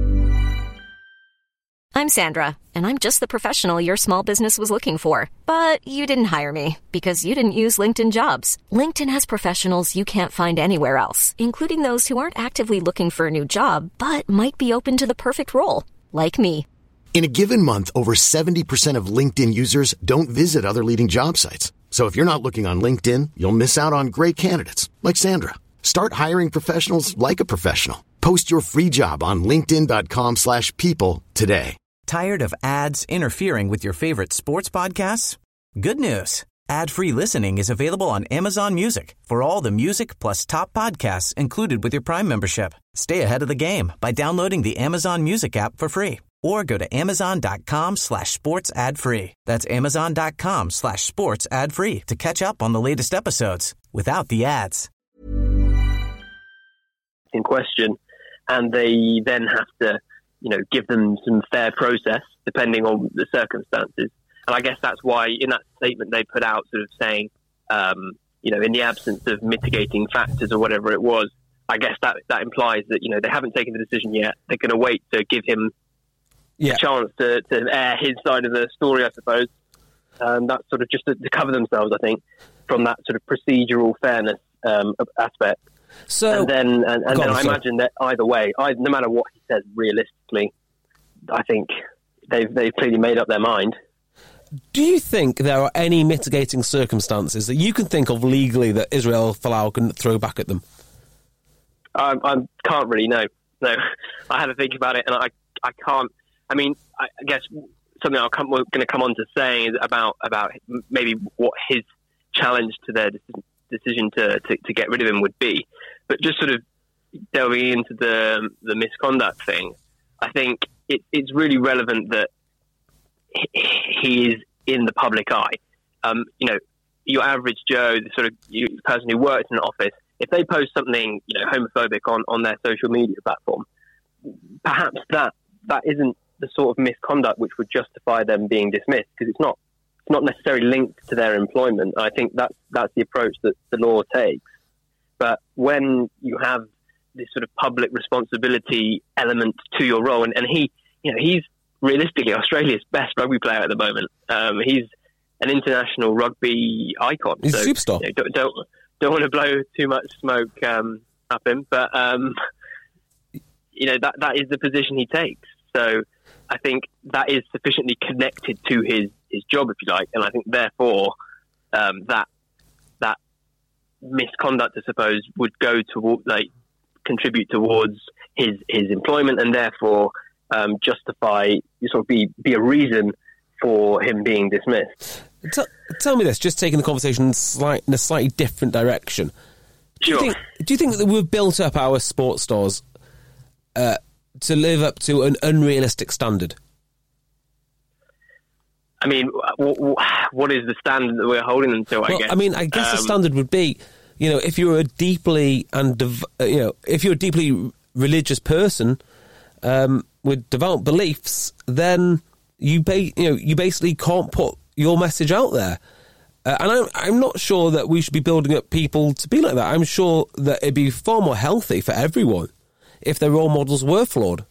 I'm Sandra, and I'm just the professional your small business was looking for. But you didn't hire me because you didn't use LinkedIn Jobs. LinkedIn has professionals you can't find anywhere else, including those who aren't actively looking for a new job, but might be open to the perfect role, like me. In a given month, over seventy percent of LinkedIn users don't visit other leading job sites. So if you're not looking on LinkedIn, you'll miss out on great candidates like Sandra. Start hiring professionals like a professional. Post your free job on linkedin.com slash people today. Tired of ads interfering with your favorite sports podcasts? Good news. Ad-free listening is available on Amazon Music for all the music plus top podcasts included with your Prime membership. Stay ahead of the game by downloading the Amazon Music app for free or go to amazon.com slash sports ad free. That's amazon.com slash sports ad free to catch up on the latest episodes without the ads. In question, and they then have to, you know, give them some fair process depending on the circumstances. And I guess that's why in that statement they put out sort of saying, um, you know, in the absence of mitigating factors or whatever it was, I guess that, that implies that, you know, they haven't taken the decision yet. They're going to wait to give him yeah. a chance to, to air his side of the story, I suppose. Um, that's sort of just to, to cover themselves, I think, from that sort of procedural fairness um, aspect. So, and then, and, and then I imagine that either way, I, no matter what he says realistically, I think they've they've clearly made up their mind. Do you think there are any mitigating circumstances that you can think of legally that Israel Folau can throw back at them? I, I can't really know. No, I had to think about it, and I I can't. I mean, I, I guess something I'm going to come on to saying is about about maybe what his challenge to their decision to, to, to get rid of him would be. But just sort of delving into the the misconduct thing, I think it, it's really relevant that he is in the public eye. Um, you know, your average Joe, the sort of you, person who works in an office, if they post something, you know, homophobic on, on their social media platform, perhaps that that isn't the sort of misconduct which would justify them being dismissed, because it's not it's not necessarily linked to their employment. I think that's that's the approach that the law takes. But when you have this sort of public responsibility element to your role, and, and he, you know, he's realistically Australia's best rugby player at the moment. Um, he's an international rugby icon. He's so, a superstar. You know, don't, don't don't want to blow too much smoke um, up him, but um, you know that that is the position he takes. So I think that is sufficiently connected to his, his job, if you like, and I think therefore um, that that misconduct, I suppose, would go to like contribute towards his his employment, and therefore um, justify sort of be be a reason for him being dismissed. Tell, tell me this, just taking the conversation slight, in a slightly different direction. Do sure. you think, do you think that we've built up our sports stars uh, to live up to an unrealistic standard? I mean, w- w- what is the standard that we're holding them to, I well, guess? I mean, I guess um, the standard would be, you know, if you're a deeply and dev- uh, you know, if you're a deeply religious person um, with devout beliefs, then you ba- you know you basically can't put your message out there. Uh, and I'm, I'm not sure that we should be building up people to be like that. I'm sure that it'd be far more healthy for everyone if their role models were flawed.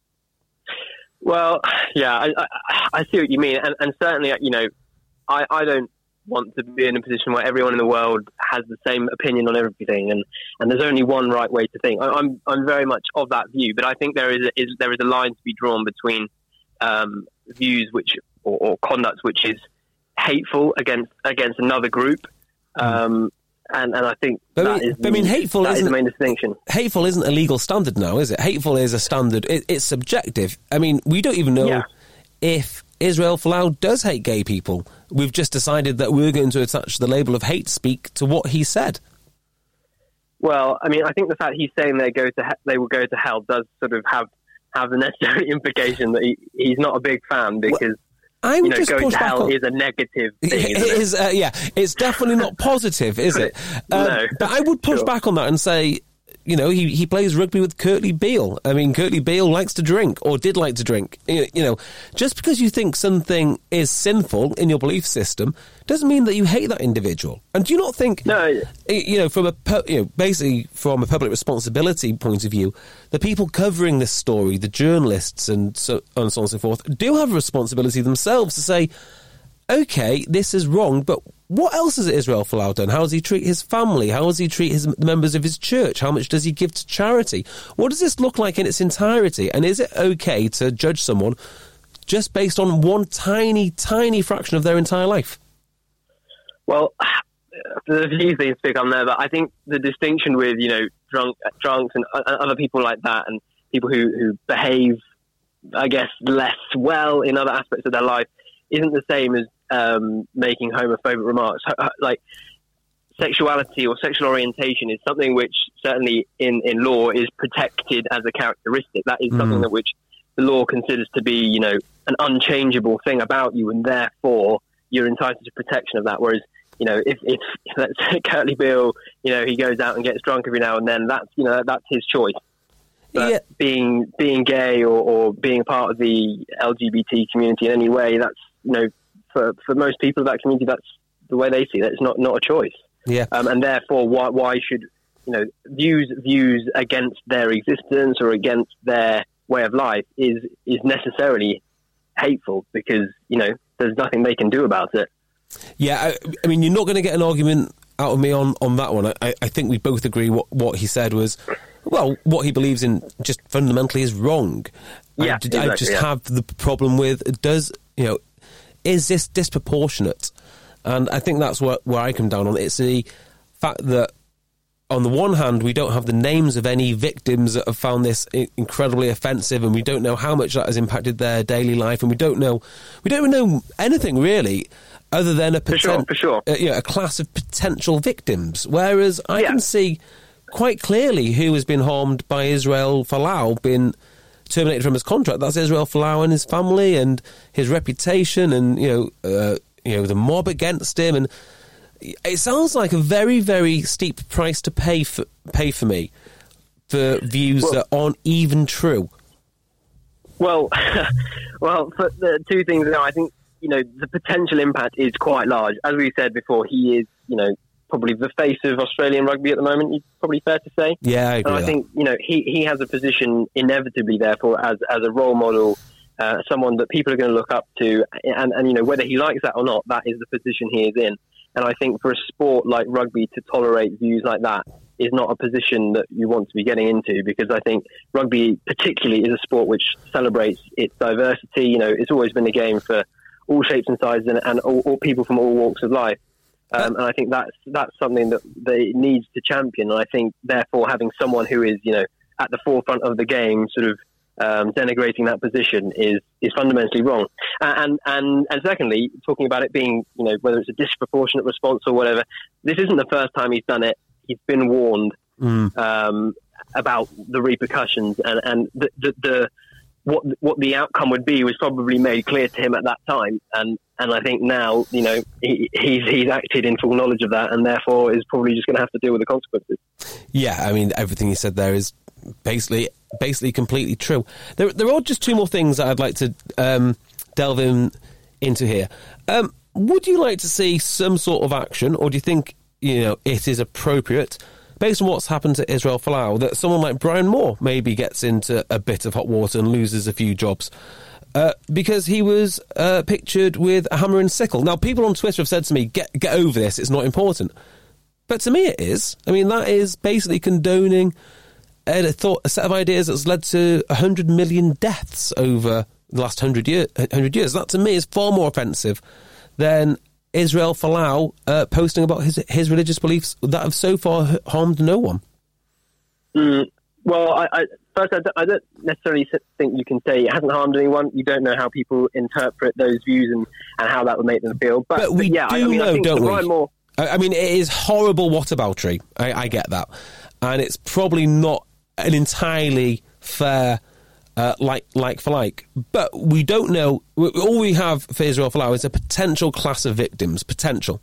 Well, yeah, I, I, I see what you mean. And, and certainly, you know, I, I don't want to be in a position where everyone in the world has the same opinion on everything, and, and there's only one right way to think. I, I'm I'm very much of that view, but I think there is a, is there is a line to be drawn between um, views which or, or conduct which is hateful against against another group, um, and and I think but that I mean, is but I mean hateful that isn't is the main distinction. Hateful isn't a legal standard now, is it? Hateful is a standard. It, it's subjective. I mean, we don't even know Yeah. if Israel Folau does hate gay people. We've just decided that we're going to attach the label of hate speak to what he said. Well, I mean, I think the fact he's saying they go to he- they will go to hell does sort of have have the necessary implication that he, he's not a big fan, because Well, I you would know just going push to back hell on- is a negative thing. It isn't it? is, uh, yeah, it's definitely not positive, is it? Um, No. But I would push Sure. back on that and say, you know, he, he plays rugby with Curtly Beale. I mean, Curtly Beale likes to drink, or did like to drink. You you know, just because you think something is sinful in your belief system doesn't mean that you hate that individual. And do you not think, No. you know, from a pu- you know, basically from a public responsibility point of view, the people covering this story, the journalists and so on and so on and so forth, do have a responsibility themselves to say, okay, this is wrong, but what else has Israel Folau done? How does he treat his family? How does he treat his members of his church? How much does he give to charity? What does this look like in its entirety? And is it okay to judge someone just based on one tiny, tiny fraction of their entire life? Well, there's a few things to pick on there, but I think the distinction with, you know, drunk, drunks and other people like that, and people who, who behave, I guess, less well in other aspects of their life, isn't the same as um, making homophobic remarks. Like, sexuality or sexual orientation is something which certainly in, in law is protected as a characteristic. That is mm. something that which the law considers to be, you know, an unchangeable thing about you, and therefore you're entitled to protection of that. Whereas, you know, if, if let's say Kurtley Beale, you know, he goes out and gets drunk every now and then, that's, you know, that's his choice. But yeah. being being gay or, or being a part of the L G B T community in any way, that's, you know, for, for most people of that community, that's the way they see it. It's not, not a choice. Yeah. Um, and therefore, why why should, you know, views views against their existence or against their way of life is is necessarily hateful, because, you know, there's nothing they can do about it. Yeah, I, I mean, you're not going to get an argument out of me on, on that one. I, I think we both agree what, what he said was, well, what he believes in just fundamentally is wrong. Yeah, I, exactly, I just yeah. have the problem with, does, you know, is this disproportionate? And I think that's where, where I come down on. It's the fact that, on the one hand, we don't have the names of any victims that have found this incredibly offensive, and we don't know how much that has impacted their daily life, and we don't know, we don't know anything really, other than a, poten- for sure, for sure. Uh, you know, a class of potential victims. Whereas I yeah. can see quite clearly who has been harmed by Israel Folau, been terminated from his contract. That's Israel Folau and his family and his reputation, and you know, uh, you know, the mob against him. And it sounds like a very, very steep price to pay for pay for me for views well, that aren't even true. Well, well, for the two things now, I think, you know, the potential impact is quite large. As we said before, he is, you know, probably the face of Australian rugby at the moment. It's probably fair to say. Yeah, I agree. And I think, you know, he, he has a position inevitably, therefore, as as a role model, uh, someone that people are going to look up to, and, and you know, whether he likes that or not, that is the position he is in. And I think for a sport like rugby to tolerate views like that is not a position that you want to be getting into, because I think rugby particularly is a sport which celebrates its diversity. You know, it's always been a game for all shapes and sizes and, and all, all people from all walks of life. Um, and I think that's that's something that they needs to champion. And I think, therefore, having someone who is, you know, at the forefront of the game sort of um, denigrating that position is is fundamentally wrong. And, and and secondly, talking about it being, you know, whether it's a disproportionate response or whatever, this isn't the first time he's done it. He's been warned mm. um, about the repercussions, and, and the, the, the what what the outcome would be was probably made clear to him at that time. And and I think now, you know, he, he's he's acted in full knowledge of that, and therefore is probably just going to have to deal with the consequences. Yeah, I mean, everything he said there is basically basically completely true. There there are just two more things that I'd like to um, delve in, into here. Um, would you like to see some sort of action, or do you think, you know, it is appropriate, based on what's happened to Israel Folau, that someone like Brian Moore maybe gets into a bit of hot water and loses a few jobs uh, because he was uh, pictured with a hammer and sickle? Now, people on Twitter have said to me, get get over this, it's not important. But to me it is. I mean, that is basically condoning a, thought, a set of ideas that's led to one hundred million deaths over the last one hundred, year, one hundred years. That, to me, is far more offensive than Israel Folau uh, posting about his his religious beliefs that have so far harmed no one. Mm, well, I, I, first, I don't, I don't necessarily think you can say it hasn't harmed anyone. You don't know how people interpret those views and, and how that would make them feel. But, but we but yeah, do I, I mean, know, I think don't we? Brian Moore, I, I mean, it is horrible whataboutery. I, I get that. And it's probably not an entirely fair Uh, like like for like, but we don't know. All we have for Israel Folau is a potential class of victims, potential.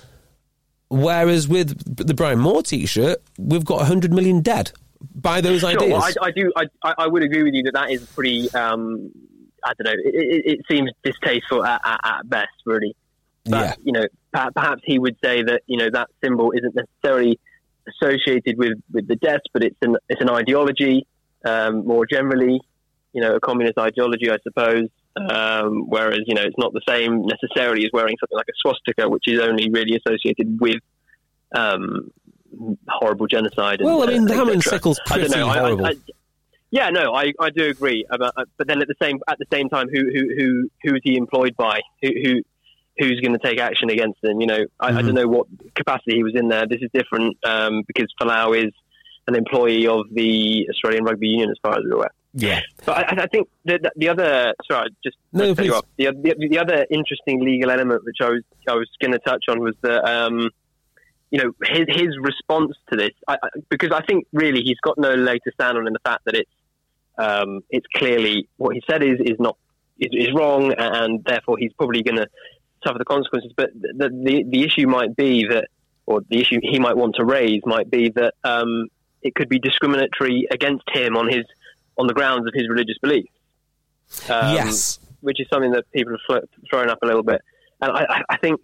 Whereas with the Brian Moore T-shirt, we've got one hundred million dead by those sure, ideas. Well, I, I do. I, I would agree with you that that is pretty. Um, I don't know. It, it, it seems distasteful at, at, at best, really. But yeah. you know, perhaps he would say that, you know, that symbol isn't necessarily associated with, with the deaths, but it's an it's an ideology um, more generally. You know, a communist ideology, I suppose, um, whereas, you know, it's not the same necessarily as wearing something like a swastika, which is only really associated with um, horrible genocide. And, well, I mean, the uh, hammer and sickle's pretty I don't know, horrible. I, I, yeah, no, I, I do agree. About, but then at the same at the same time, who who who who is he employed by? Who, who who's going to take action against him. You know, I, mm-hmm. I don't know what capacity he was in there. This is different um, because Folau is an employee of the Australian Rugby Union, as far as we're aware. Yeah, but I, I think the, the other sorry, just no, please. The, the the other interesting legal element which I was I was going to touch on was that um, you know his his response to this, I, I, because I think really he's got no leg to stand on in the fact that it's um, it's clearly what he said is is not is, is wrong, and therefore he's probably going to suffer the consequences. But the, the the issue might be that, or the issue he might want to raise might be that um, it could be discriminatory against him on his on the grounds of his religious beliefs. Um, yes. Which is something that people have thrown up a little bit. And I, I think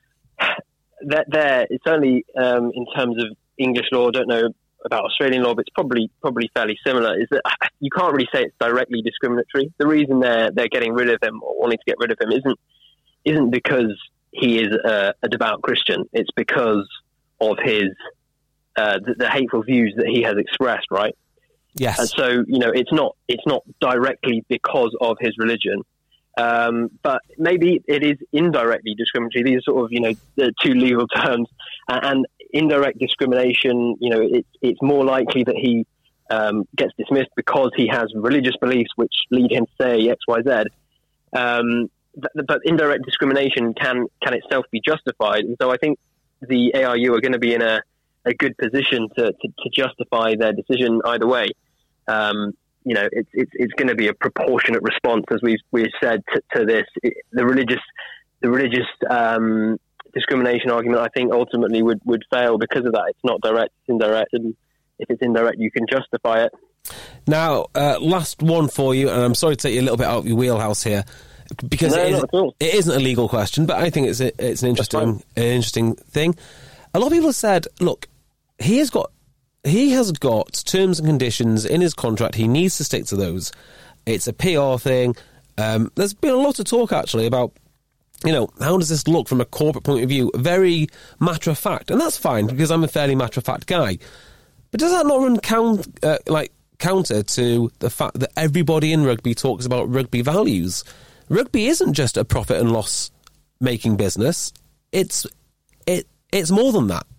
that there, it's certainly um, in terms of English law, I don't know about Australian law, but it's probably probably fairly similar, is that you can't really say it's directly discriminatory. The reason they're they're getting rid of him or wanting to get rid of him isn't isn't because he is a, a devout Christian. It's because of his uh, the, the hateful views that he has expressed, right? Yes. And so, you know, it's not it's not directly because of his religion, um, but maybe it is indirectly discriminatory. These are sort of, you know, the two legal terms. And, and indirect discrimination, you know, it, it's more likely that he um, gets dismissed because he has religious beliefs which lead him to say X, Y, Z. Um, but, but indirect discrimination can can itself be justified. And so I think the A R U are going to be in a a good position to, to, to justify their decision either way. Um, you know, it's it's it's going to be a proportionate response, as we've we've said to, to this. It, the religious the religious um, discrimination argument, I think, ultimately would, would fail because of that. It's not direct; it's indirect, and if it's indirect, you can justify it. Now, uh, last one for you, and I'm sorry to take you a little bit out of your wheelhouse here, because no, it, is, not it isn't a legal question, but I think it's a, it's an interesting an interesting thing. A lot of people have said, look, he has got he has got terms and conditions in his contract. He needs to stick to those. It's a P R thing. Um, there's been a lot of talk, actually, about, you know, how does this look from a corporate point of view? Very matter of fact. And that's fine, because I'm a fairly matter of fact guy. But does that not run count, uh, like counter to the fact that everybody in rugby talks about rugby values? Rugby isn't just a profit and loss making business. It's it. It's more than that.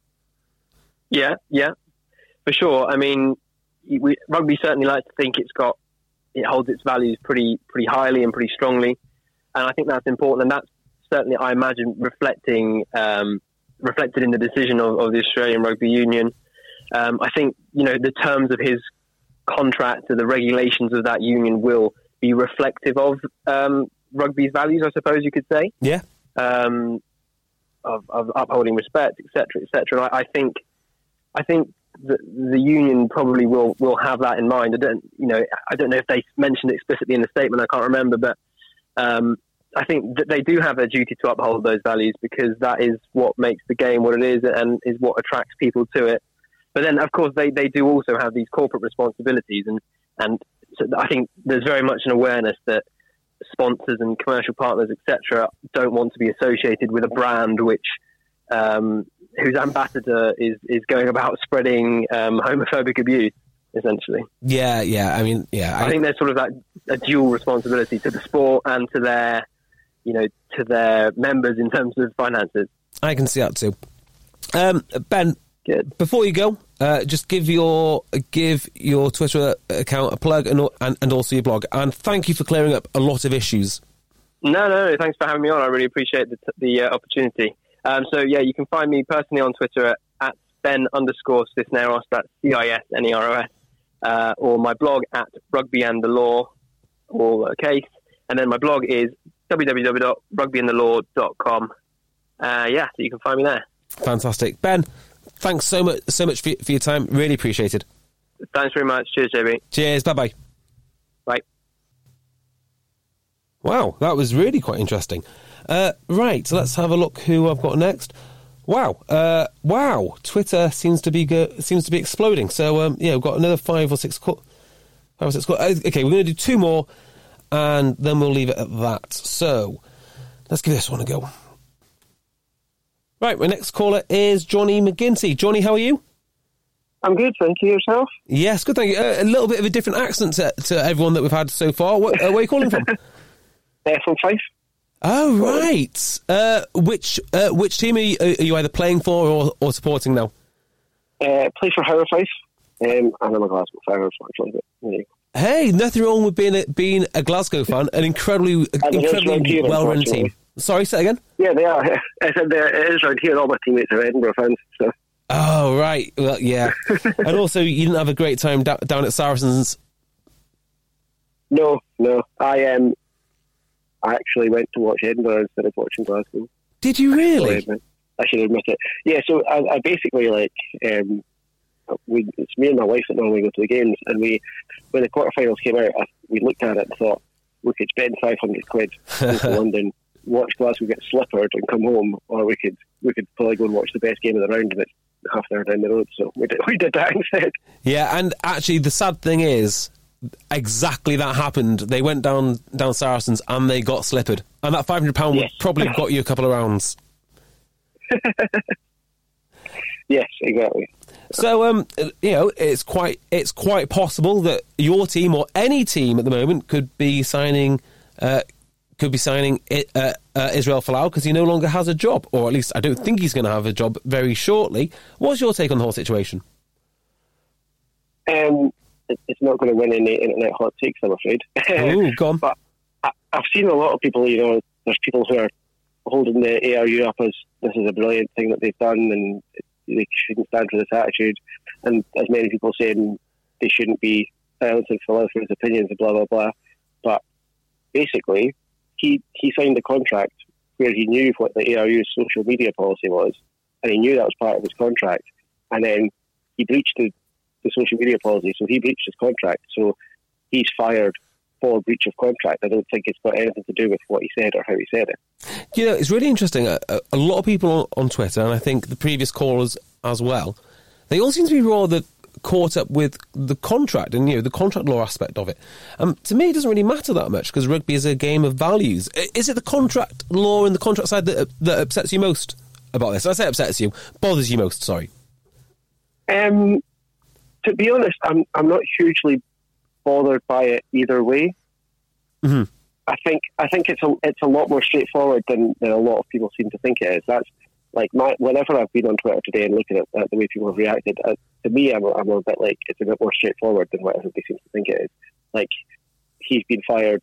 Yeah, yeah, for sure. I mean, we, rugby certainly likes to think it's got, it holds its values pretty, pretty highly and pretty strongly, and I think that's important. And that's certainly, I imagine, reflecting, um, reflected in the decision of, of the Australian Rugby Union. Um, I think, you know, the terms of his contract, or the regulations of that union, will be reflective of um, rugby's values, I suppose you could say. Yeah. Um, Of, of upholding respect, et cetera, et cetera. I, I think, I think the, the union probably will, will have that in mind. I don't, you know, I don't know if they mentioned it explicitly in the statement. I can't remember, but um, I think that they do have a duty to uphold those values, because that is what makes the game what it is, and is what attracts people to it. But then, of course, they, they do also have these corporate responsibilities, and and so I think there's very much an awareness that sponsors and commercial partners, et cetera, don't want to be associated with a brand which um, whose ambassador is, is going about spreading um, homophobic abuse, essentially. Yeah, yeah. I mean, yeah. I, I think there's sort of that a dual responsibility to the sport and to their, you know, to their members in terms of finances. I can see that too. Um, Ben, Good. Before you go, uh, just give your give your Twitter account a plug, and, and and also your blog. And thank you for clearing up a lot of issues. No, no, no. Thanks for having me on. I really appreciate the the uh, opportunity. Um, so yeah, you can find me personally on Twitter at, at Ben underscore Cisneros. That's C I S N E R O S, uh, or my blog at Rugby and the Law, all lowercase. And then my blog is w w w dot rugby and the law dot com. Uh, yeah, so you can find me there. Fantastic, Ben. Thanks so much, so much for, for your time. Really appreciate it. Thanks very much. Cheers, J B. Cheers. Bye bye. Bye. Wow, that was really quite interesting. Uh, right, so let's have a look who I've got next. Wow, uh, wow, Twitter seems to be go- seems to be exploding. So um, yeah, we've got another five or six. Co- five or six. Co- okay, we're going to do two more, and then we'll leave it at that. So let's give this one a go. Right, my next caller is Johnny McGinty. Johnny, how are you? I'm good, thank you. Yourself? Yes, good, thank you. Uh, a little bit of a different accent to, to everyone that we've had so far. Where, uh, where are you calling from? Uh, from Fife. Oh, right. Uh, which uh, which team are you, are you either playing for or, or supporting now? Uh, play for Howard Fife, um, and I'm a Glasgow fan, unfortunately. But, yeah. Hey, nothing wrong with being a, being a Glasgow fan, an incredibly incredibly here, well-run team. Sorry, say again? Yeah, they are. I said uh, it is around here. All my teammates are Edinburgh fans. So. Oh, right. Well, yeah. And also, you didn't have a great time da- down at Saracens. No, no. I um, I actually went to watch Edinburgh instead of watching Glasgow. Did you really? I should admit it. Yeah, so I, I basically, like, um, we, it's me and my wife that normally go to the games, and we, when the quarterfinals came out, I, we looked at it and thought, we could spend five hundred quid in London, watch Glasgow get slippered and come home, or we could we could probably go and watch the best game of the round, and it's half an hour down the road, so we did, we did that instead. Yeah, and actually the sad thing is, exactly that happened. They went down down Saracens and they got slippered, and that five hundred pounds yes. would probably have got you a couple of rounds. Yes, exactly. So, um, you know, it's quite it's quite possible that your team or any team at the moment could be signing uh, could be signing it, uh, uh, Israel Folau because he no longer has a job, or at least I don't think he's going to have a job very shortly. What's your take on the whole situation? Um, it's not going to win any internet hot takes, I'm afraid. Ooh, go on. But I, I've seen a lot of people. You know, there's people who are holding the A R U up as this is a brilliant thing that they've done, and they shouldn't stand for this attitude. And as many people saying they shouldn't be silencing Folau for his opinions and blah blah blah. But basically, he he signed a contract where he knew what the A R U's social media policy was, and he knew that was part of his contract. And then he breached the, the social media policy, so he breached his contract. So he's fired for breach of contract. I don't think it's got anything to do with what he said or how he said it. You know, it's really interesting. A, a lot of people on, on Twitter, and I think the previous callers as well, they all seem to be rather caught up with the contract and, you know, the contract law aspect of it. Um, to me, it doesn't really matter that much because rugby is a game of values. Is it the contract law and the contract side that, that upsets you most about this? I say upsets you, bothers you most, sorry. Um, to be honest, I'm I'm not hugely bothered by it either way. Mm-hmm. I think I think it's a it's a lot more straightforward than, than a lot of people seem to think it is. That's like my whenever I've been on Twitter today and looking at, at the way people have reacted, uh, to me, I'm, I'm a bit like it's a bit more straightforward than what everybody seems to think it is. Like he's been fired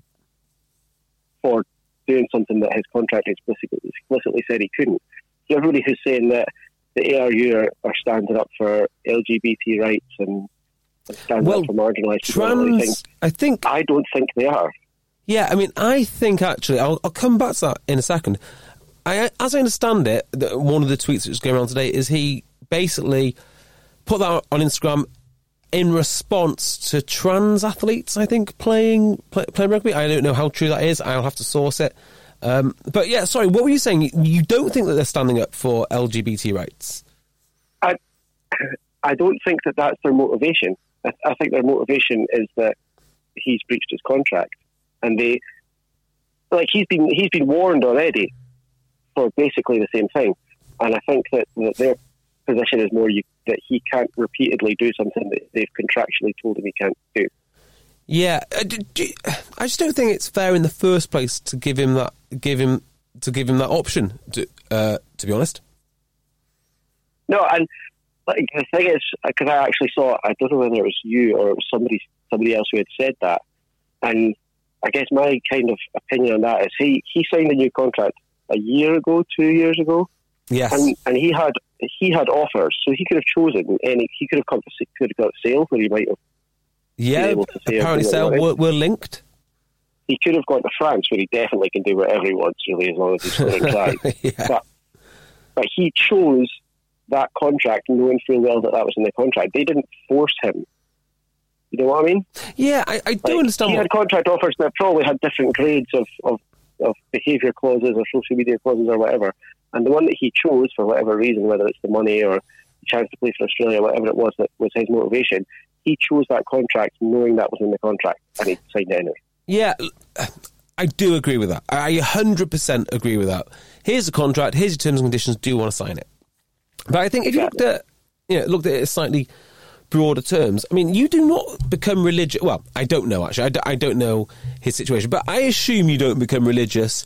for doing something that his contract explicitly, explicitly said he couldn't. So everybody who's saying that the A R U are, are standing up for L G B T rights and standing well, up for marginalised people, trans, I think I don't think they are. Yeah, I mean, I think actually, I'll, I'll come back to that in a second. I, as I understand it, the, one of the tweets that's going around today is he basically put that on Instagram in response to trans athletes, I think, playing play, playing rugby. I don't know how true that is. I'll have to source it. Um, but yeah, sorry, what were you saying? You don't think that they're standing up for L G B T rights? I, I don't think that that's their motivation. I, I think their motivation is that he's breached his contract. And they, like, he's been he's been warned already for basically the same thing. And I think that, that their position is more you, that he can't repeatedly do something that they've contractually told him he can't do. Yeah, I just don't think it's fair in the first place to give him that give him to give him that option. To uh, to be honest, no. And like, the thing is, because I actually saw, I don't know whether it was you or it was somebody somebody else who had said that, and I guess my kind of opinion on that is he, he signed a new contract a year ago, two years ago. Yes, and and he had he had offers, so he could have chosen, and he could have come to could have got Sale where he might have. Yeah, able to say apparently Sale we're, we're linked. He could have gone to France, where he definitely can do whatever he wants, really, as long as he's willing to try. Yeah. But but he chose that contract, knowing full well that that was in the contract. They didn't force him. You know what I mean? Yeah, I, I do like, understand. He what... had contract offers that probably had different grades of, of, of behaviour clauses or social media clauses or whatever. And the one that he chose, for whatever reason, whether it's the money or the chance to play for Australia, whatever it was that was his motivation, he chose that contract knowing that was in the contract, and he signed it anyway. Yeah, I do agree with that. I one hundred percent agree with that. Here's the contract, here's your terms and conditions, do you want to sign it? But I think if you looked at, you know, looked at it in slightly broader terms, I mean, you do not become religious. Well, I don't know, actually. I d- I don't know his situation, but I assume you don't become religious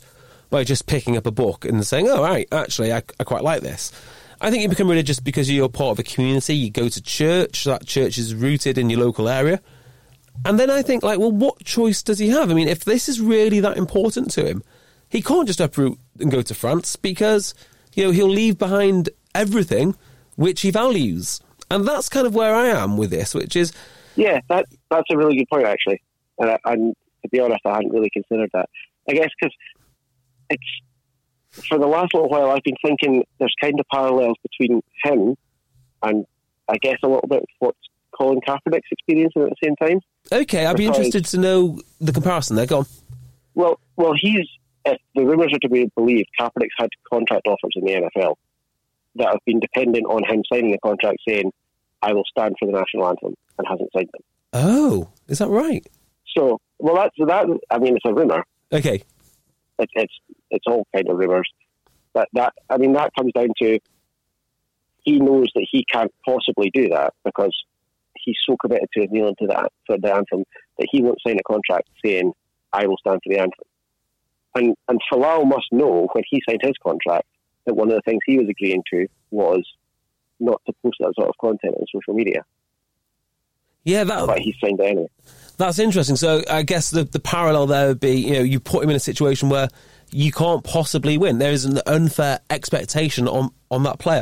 by just picking up a book and saying, oh, right, actually, I, I quite like this. I think you become religious because you're part of a community. You go to church. That church is rooted in your local area. And then I think, like, well, what choice does he have? I mean, if this is really that important to him, he can't just uproot and go to France because, you know, he'll leave behind everything which he values. And that's kind of where I am with this, which is... Yeah, that that's a really good point, actually. And, I, and to be honest, I hadn't really considered that. I guess because it's... For the last little while, I've been thinking there's kind of parallels between him and, I guess, a little bit of what Colin Kaepernick's experiencing at the same time. Okay, I'd be because, interested to know the comparison there. Go on. Well, well, he's... If the rumours are to be believed, Kaepernick's had contract offers in the N F L that have been dependent on him signing the contract saying, I will stand for the national anthem, and hasn't signed them. Oh, is that right? So, well, that's that. I mean, it's a rumour. Okay. It, it's it's all kind of rumours. But that, I mean, that comes down to he knows that he can't possibly do that because he's so committed to kneeling to that for the anthem that he won't sign a contract saying, I will stand for the anthem. And, and Folau must know when he signed his contract that one of the things he was agreeing to was not to post that sort of content on social media. Yeah, that, but he signed it anyway. That's interesting. So I guess the, the parallel there would be, you know, you put him in a situation where you can't possibly win. There is an unfair expectation on, on that player.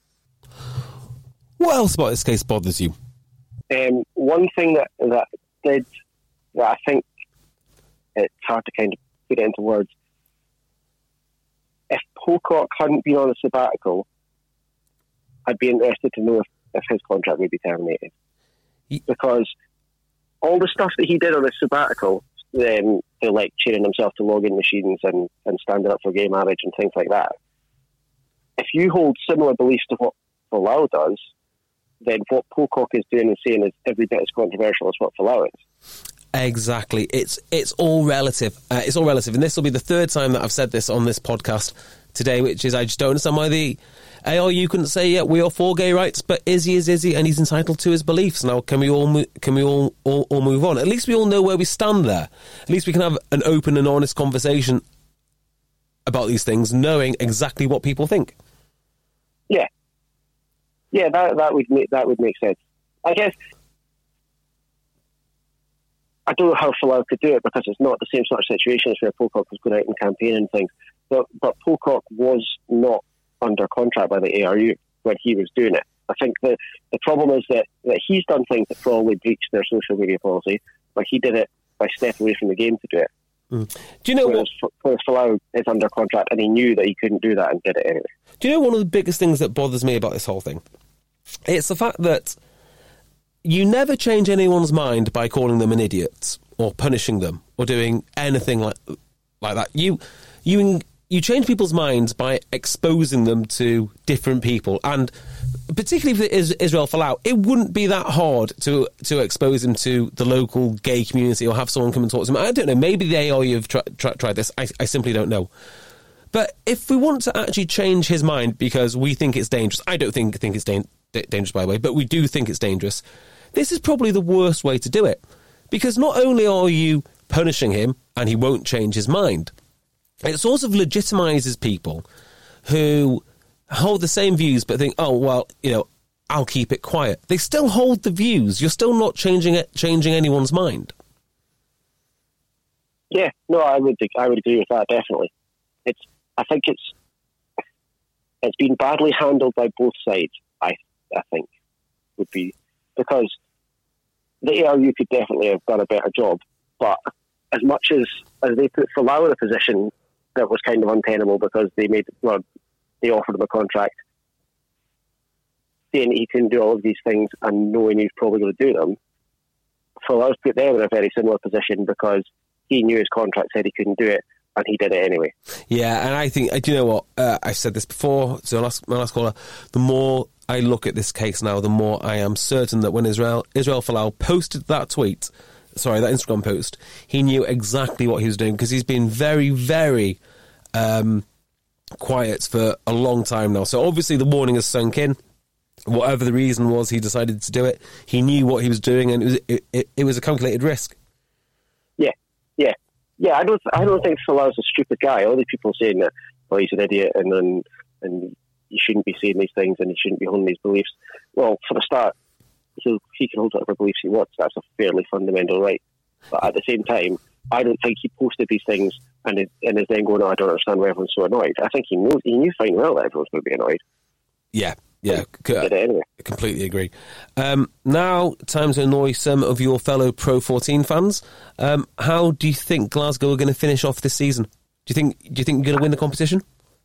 What else about this case bothers you? Um, one thing that, that did, that I think it's hard to kind of put it into words. If Pocock hadn't been on a sabbatical, I'd be interested to know if, if his contract would be terminated. He, because all the stuff that he did on his sabbatical, um, to like chaining himself to login machines and, and standing up for gay marriage and things like that, if you hold similar beliefs to what Folau does, then what Pocock is doing and saying is every bit as controversial as what Folau is. Exactly. It's it's all relative. Uh, it's all relative. And this will be the third time that I've said this on this podcast today, which is I just don't understand why the A R U couldn't say, yeah, we are for gay rights, but Izzy is Izzy and he's entitled to his beliefs. Now, can we all mo- can we all, all, all move on? At least we all know where we stand there. At least we can have an open and honest conversation about these things, knowing exactly what people think. Yeah. Yeah, that, that would make, that would make sense. I guess... I don't know how Folau could do it because it's not the same sort of situation as where Pocock was going out and campaigning and things. But but Pocock was not under contract by the A R U when he was doing it. I think the, the problem is that, that he's done things that probably breached their social media policy, but he did it by stepping away from the game to do it. Mm. Do you know whereas, what? Whereas Folau is under contract and he knew that he couldn't do that and did it anyway. Do you know one of the biggest things that bothers me about this whole thing? It's the fact that you never change anyone's mind by calling them an idiot or punishing them or doing anything like like that. You you you change people's minds by exposing them to different people, and particularly if it is Israel Folau, it wouldn't be that hard to to expose him to the local gay community or have someone come and talk to him. I don't know. Maybe the A R U have try, try, tried this. I, I simply don't know. But if we want to actually change his mind because we think it's dangerous, I don't think think it's da- dangerous by the way, but we do think it's dangerous. This is probably the worst way to do it, because not only are you punishing him and he won't change his mind, it sort of legitimises people who hold the same views but think, oh, well, you know, I'll keep it quiet. They still hold the views. You're still not changing it, changing anyone's mind. Yeah, no, I would I would agree with that, definitely. It's I think it's it's been badly handled by both sides, I I think, would be, because the A R U could definitely have done a better job, but as much as, as they put Folau in a position that was kind of untenable because they made well, they offered him a contract saying he couldn't do all of these things and knowing he's probably going to do them, Folau's put them in a very similar position because he knew his contract said he couldn't do it, and he did it anyway. Yeah, and I think, do you know what, uh, I've said this before, so last, my last caller, the more I look at this case now, the more I am certain that when Israel Israel Folau posted that tweet, sorry, that Instagram post, he knew exactly what he was doing, because he's been very, very um, quiet for a long time now. So obviously the warning has sunk in. Whatever the reason was, he decided to do it. He knew what he was doing, and it was, it, it, it was a calculated risk. Yeah, yeah. Yeah, I don't. I don't think Salah's a stupid guy. All these people saying that, well, he's an idiot, and and, and you shouldn't be saying these things, and you shouldn't be holding these beliefs. Well, for the start, so he can hold whatever beliefs he wants. That's a fairly fundamental right. But at the same time, I don't think he posted these things and is, and is then going, oh, I don't understand why everyone's so annoyed. I think he knew he knew fine well that everyone's going to be annoyed. Yeah, yeah, He did it anyway. I completely agree. Um, now, time to annoy some of your fellow Pro fourteen fans. Um, how do you think Glasgow are going to finish off this season? Do you think? Do you think you're going to win the competition?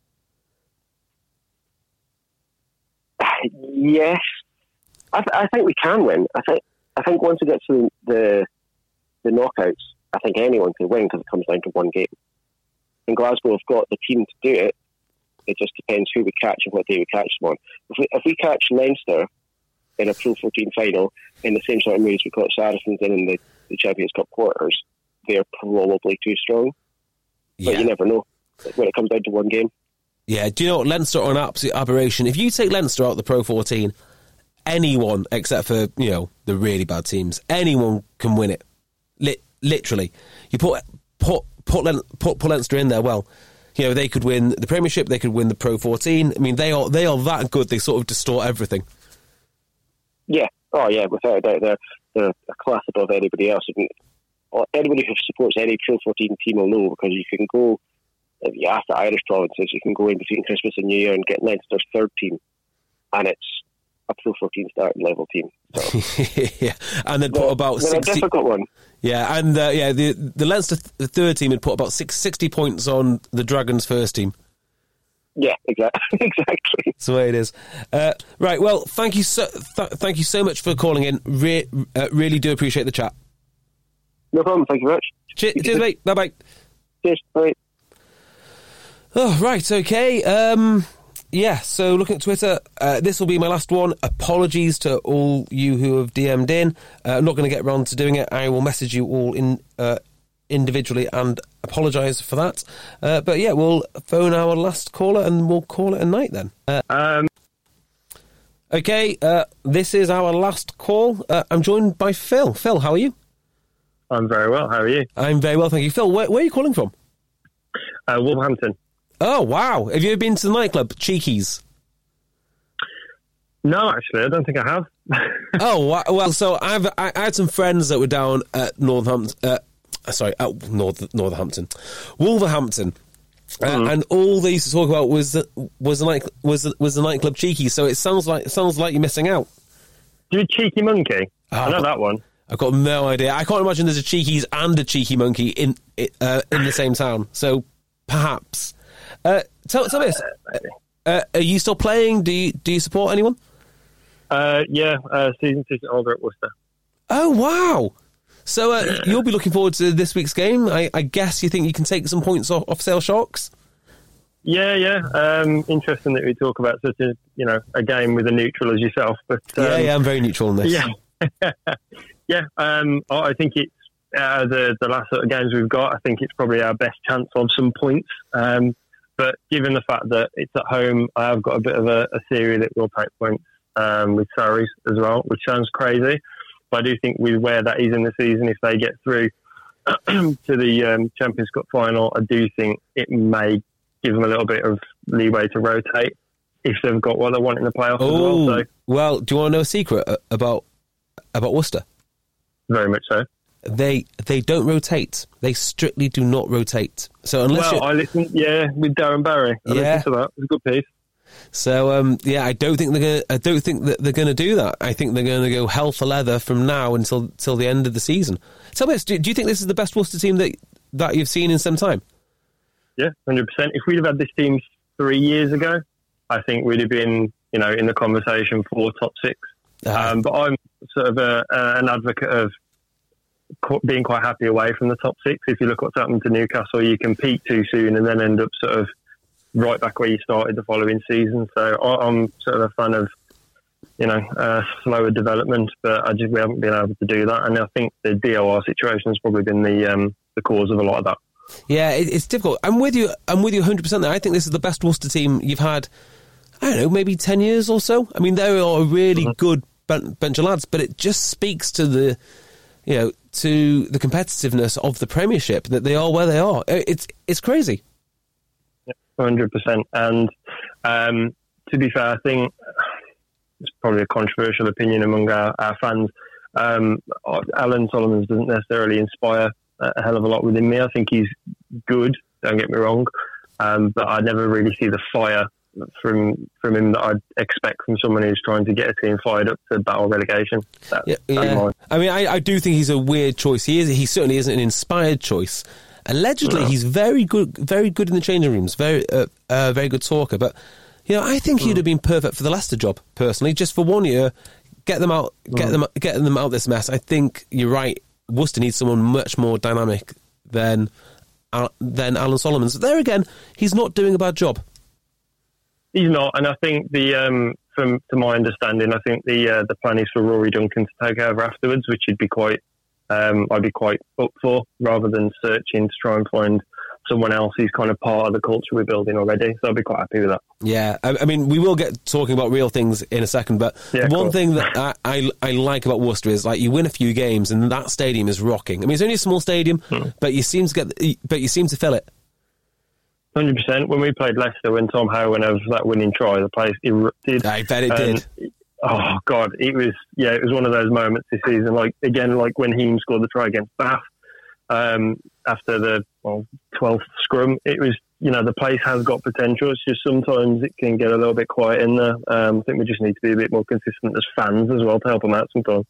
Yes, I, th- I think we can win. I think I think once we get to the the knockouts, I think anyone can win because it comes down to one game. And Glasgow have got the team to do it. It just depends who we catch and what day we catch them on. If we, if we catch Leinster in a Pro fourteen final in the same sort of mood as we caught Saracens in, in the, the Champions Cup quarters, they're probably too strong. But Yeah. you never know when it comes down to one game. Yeah, do you know what? Leinster are an absolute aberration. If you take Leinster out of the Pro fourteen, anyone, except for, you know, the really bad teams, anyone can win it. Li- literally. You put put put, Len- put put Leinster in there, well, you know, they could win the Premiership, they could win the Pro fourteen. I mean, they are they are that good, they sort of distort everything. Yeah. Oh, yeah, without a doubt. They're, they're a class above anybody else. And anybody who supports any Pro fourteen team will know, because you can go, if you ask the Irish provinces, you can go in between Christmas and New Year and get Leinster's third team, and it's a Pro fourteen starting level team. So, yeah, and they'd put about they're sixty. a difficult one. Yeah, and uh, yeah, the the Leinster th- the third team had put about six, sixty points on the Dragons' first team. Yeah, exactly. exactly. That's the way it is. Uh, right. Well, thank you so th- thank you so much for calling in. Re- uh, really do appreciate the chat. No problem. Thank you very much. Cheers, cheers mate. Bye bye. Cheers. Bye. Oh, right, okay. Um, yeah, so looking at Twitter, uh, this will be my last one. Apologies to all you who have D M'd in. Uh, I'm not going to get around to doing it. I will message you all in uh, individually and apologise for that. Uh, but yeah, we'll phone our last caller and we'll call it a night then. Uh, Um, okay, uh, this is our last call. Uh, I'm joined by Phil. Phil, how are you? I'm very well. How are you? I'm very well, thank you. Phil, where, where are you calling from? Uh, Wolverhampton. Oh, wow. Have you ever been to the nightclub, Cheekies? No, actually, I don't think I have. Oh, wa- well, so I've, I, I had some friends that were down at Northampton, uh, sorry, at North, Northampton, Wolverhampton, uh, Mm. and all they used to talk about was the, was the night was the, was the nightclub Cheeky. So it sounds like it sounds like you're missing out. Do you Cheeky Monkey? Oh, I know but- that one. I've got no idea. I can't imagine there's a Cheekies and a Cheeky Monkey in uh, in the same town. So perhaps. Uh, tell, tell me this: uh, are you still playing? Do you do you support anyone? Uh, yeah, uh, season ticket holder at Worcester. Oh, wow. So uh, you'll be looking forward to this week's game. I, I guess you think you can take some points off, off Sale Sharks? Yeah, yeah. Um, interesting that we talk about such a you know a game with a neutral as yourself. But um, yeah, yeah, I'm very neutral on this. Yeah, yeah. Um, I I think it's uh, the the last sort of games we've got. I think it's probably our best chance of some points. Um, but given the fact that it's at home, I have got a bit of a, a theory that we'll take points um, with Surrey as well, which sounds crazy. But I do think with where that is in the season, if they get through to the um, Champions Cup final, I do think it may give them a little bit of leeway to rotate if they've got what they want in the playoffs Oh, as well. So well, do you want to know a secret uh, about about Worcester? very much so. They they don't rotate. They strictly do not rotate. So unless Well, you're, I listened, yeah, with Darren Barry. I Yeah. listened to that. It was a good piece. so um, yeah, I don't think they're gonna. I don't think that they're gonna do that. I think they're gonna go hell for leather from now until till the end of the season. Tell me this: do, do you think this is the best Worcester team that that you've seen in some time? Yeah, one hundred percent. If we'd have had this team three years ago, I think we'd have been, you know, in the conversation for top six. Ah. Um, but I'm sort of a, uh, an advocate of qu- being quite happy away from the top six. If you look what's happened to Newcastle, you can peak too soon and then end up sort of right back where you started the following season. So I- I'm sort of a fan of, you know, uh, slower development, but I just we haven't been able to do that. And I think the D O R situation has probably been the um, the cause of a lot of that. Yeah, it, it's difficult. I'm with you. I'm with you one hundred percent there. I think this is the best Worcester team you've had, I don't know, maybe ten years or so. I mean, they are a really Mm-hmm. good ben- bench of lads, but it just speaks to the you know, to the competitiveness of the Premiership, that they are where they are. It's it's crazy. one hundred percent. And um, to be fair, I think it's probably a controversial opinion among our, our fans. Um, Alan Solomons doesn't necessarily inspire a hell of a lot within me. I think he's good, don't get me wrong, um, but I never really see the fire from from him that I'd expect from someone who's trying to get a team fired up to battle relegation. That, yeah, yeah. I mean, I, I do think he's a weird choice. He is. He certainly isn't an inspired choice. Allegedly, no. he's very good, very good in the changing rooms, very, uh, uh, very good talker. But you know, I think mm. he'd have been perfect for the Leicester job personally, just for one year, get them out, get mm. them, get them out of this mess. I think you're right. Worcester needs someone much more dynamic than uh, than Alan Solomons. There again, he's not doing a bad job. He's not, and I think the um, from to my understanding, I think the uh, the plan is for Rory Duncan to take over afterwards, which would be quite. Um, I'd be quite up for, rather than searching to try and find someone else who's kind of part of the culture we're building already. So I'd be quite happy with that. Yeah, I, I mean, we will get talking about real things in a second, but yeah, one cool. thing that I, I, I like about Worcester is, like, you win a few games and that stadium is rocking. I mean, it's only a small stadium, hmm. but you seem to get, but you seem to fill it. one hundred percent. When we played Leicester, when Tom Howe went over that winning try, the place erupted. I bet it did. Oh God, it was yeah, it was one of those moments this season. Like again, like when Heem scored the try against Bath um, after the well, twelfth scrum. It was, you know, the place has got potential. It's just sometimes it can get a little bit quiet in there. Um, I think we just need to be a bit more consistent as fans as well to help them out sometimes.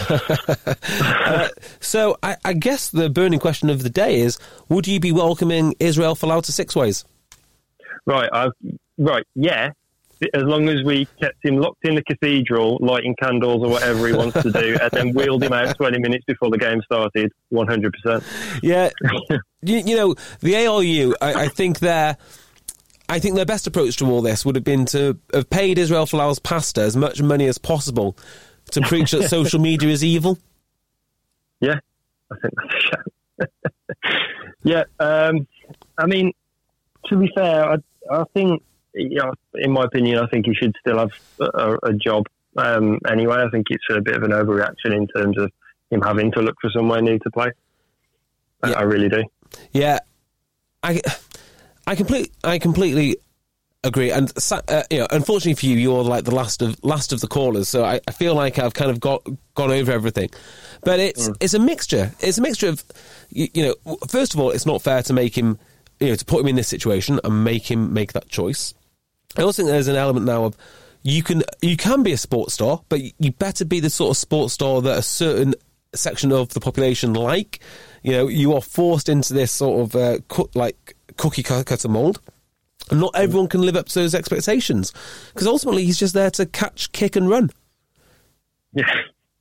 uh, so I, I guess the burning question of the day is: would you be welcoming Israel Folau to Six Ways? Right, I've, right, yeah. As long as we kept him locked in the cathedral, lighting candles or whatever he wants to do, and then wheeled him out twenty minutes before the game started, one hundred percent. Yeah, you, you know, the A R U, I, I think their, I think their best approach to all this would have been to have paid Israel Folau's pastor as much money as possible to preach that social media is evil. Yeah, I think that's a shame. yeah, um, I mean, to be fair, I, I think. Yeah, in my opinion, I think he should still have a, a job um, anyway. I think it's a bit of an overreaction in terms of him having to look for somewhere new to play. Yeah. I, I really do. Yeah, I, I completely, I completely agree. And uh, you know, unfortunately for you, you're like the last of last of the callers, so I, I feel like I've kind of got gone over everything. But it's mm. it's a mixture. It's a mixture of you, you know. First of all, it's not fair to make him, you know, to put him in this situation and make him make that choice. I also think there's an element now of you can you can be a sports star, but you better be the sort of sports star that a certain section of the population like. You know, you are forced into this sort of uh, cook, like cookie cutter mould, and not everyone can live up to those expectations because ultimately he's just there to catch, kick, and run. Yeah,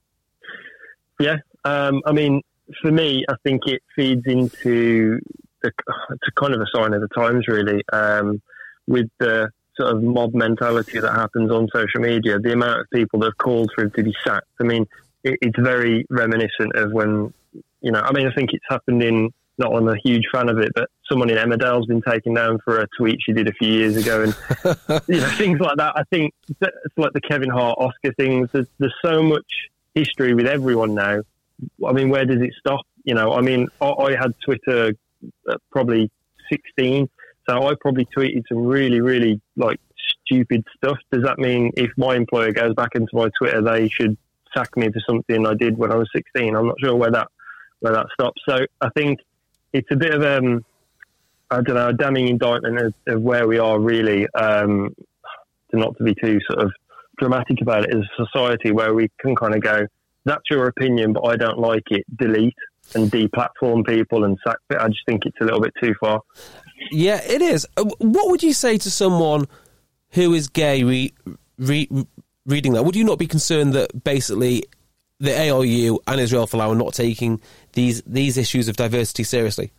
yeah. Um, I mean, for me, I think it feeds into the, it's a kind of a sign of the times, really, um, with the sort of mob mentality that happens on social media, the amount of people that have called for him to be sacked. I mean, it, it's very reminiscent of when, you know, I mean, I think it's happened in, not I'm a huge fan of it, but someone in Emmerdale's been taken down for a tweet she did a few years ago and, you know, things like that. I think it's like the Kevin Hart Oscar things. There's, there's so much history with everyone now. I mean, where does it stop? You know, I mean, I, I had Twitter at probably sixteen. So I probably tweeted some really, really like stupid stuff. Does that mean if my employer goes back into my Twitter, they should sack me for something I did when I was sixteen? I'm not sure where that where that stops. So I think it's a bit of um, I don't know, a damning indictment of, of where we are really. Um, to not to be too sort of dramatic about it as a society, where we can kind of go, that's your opinion, but I don't like it. Delete and deplatform people and sack it. I just think it's a little bit too far. Yeah, it is. What would you say to someone who is gay re- re- reading that? Would you not be concerned that basically the A R U and Israel Folau are not taking these these issues of diversity seriously?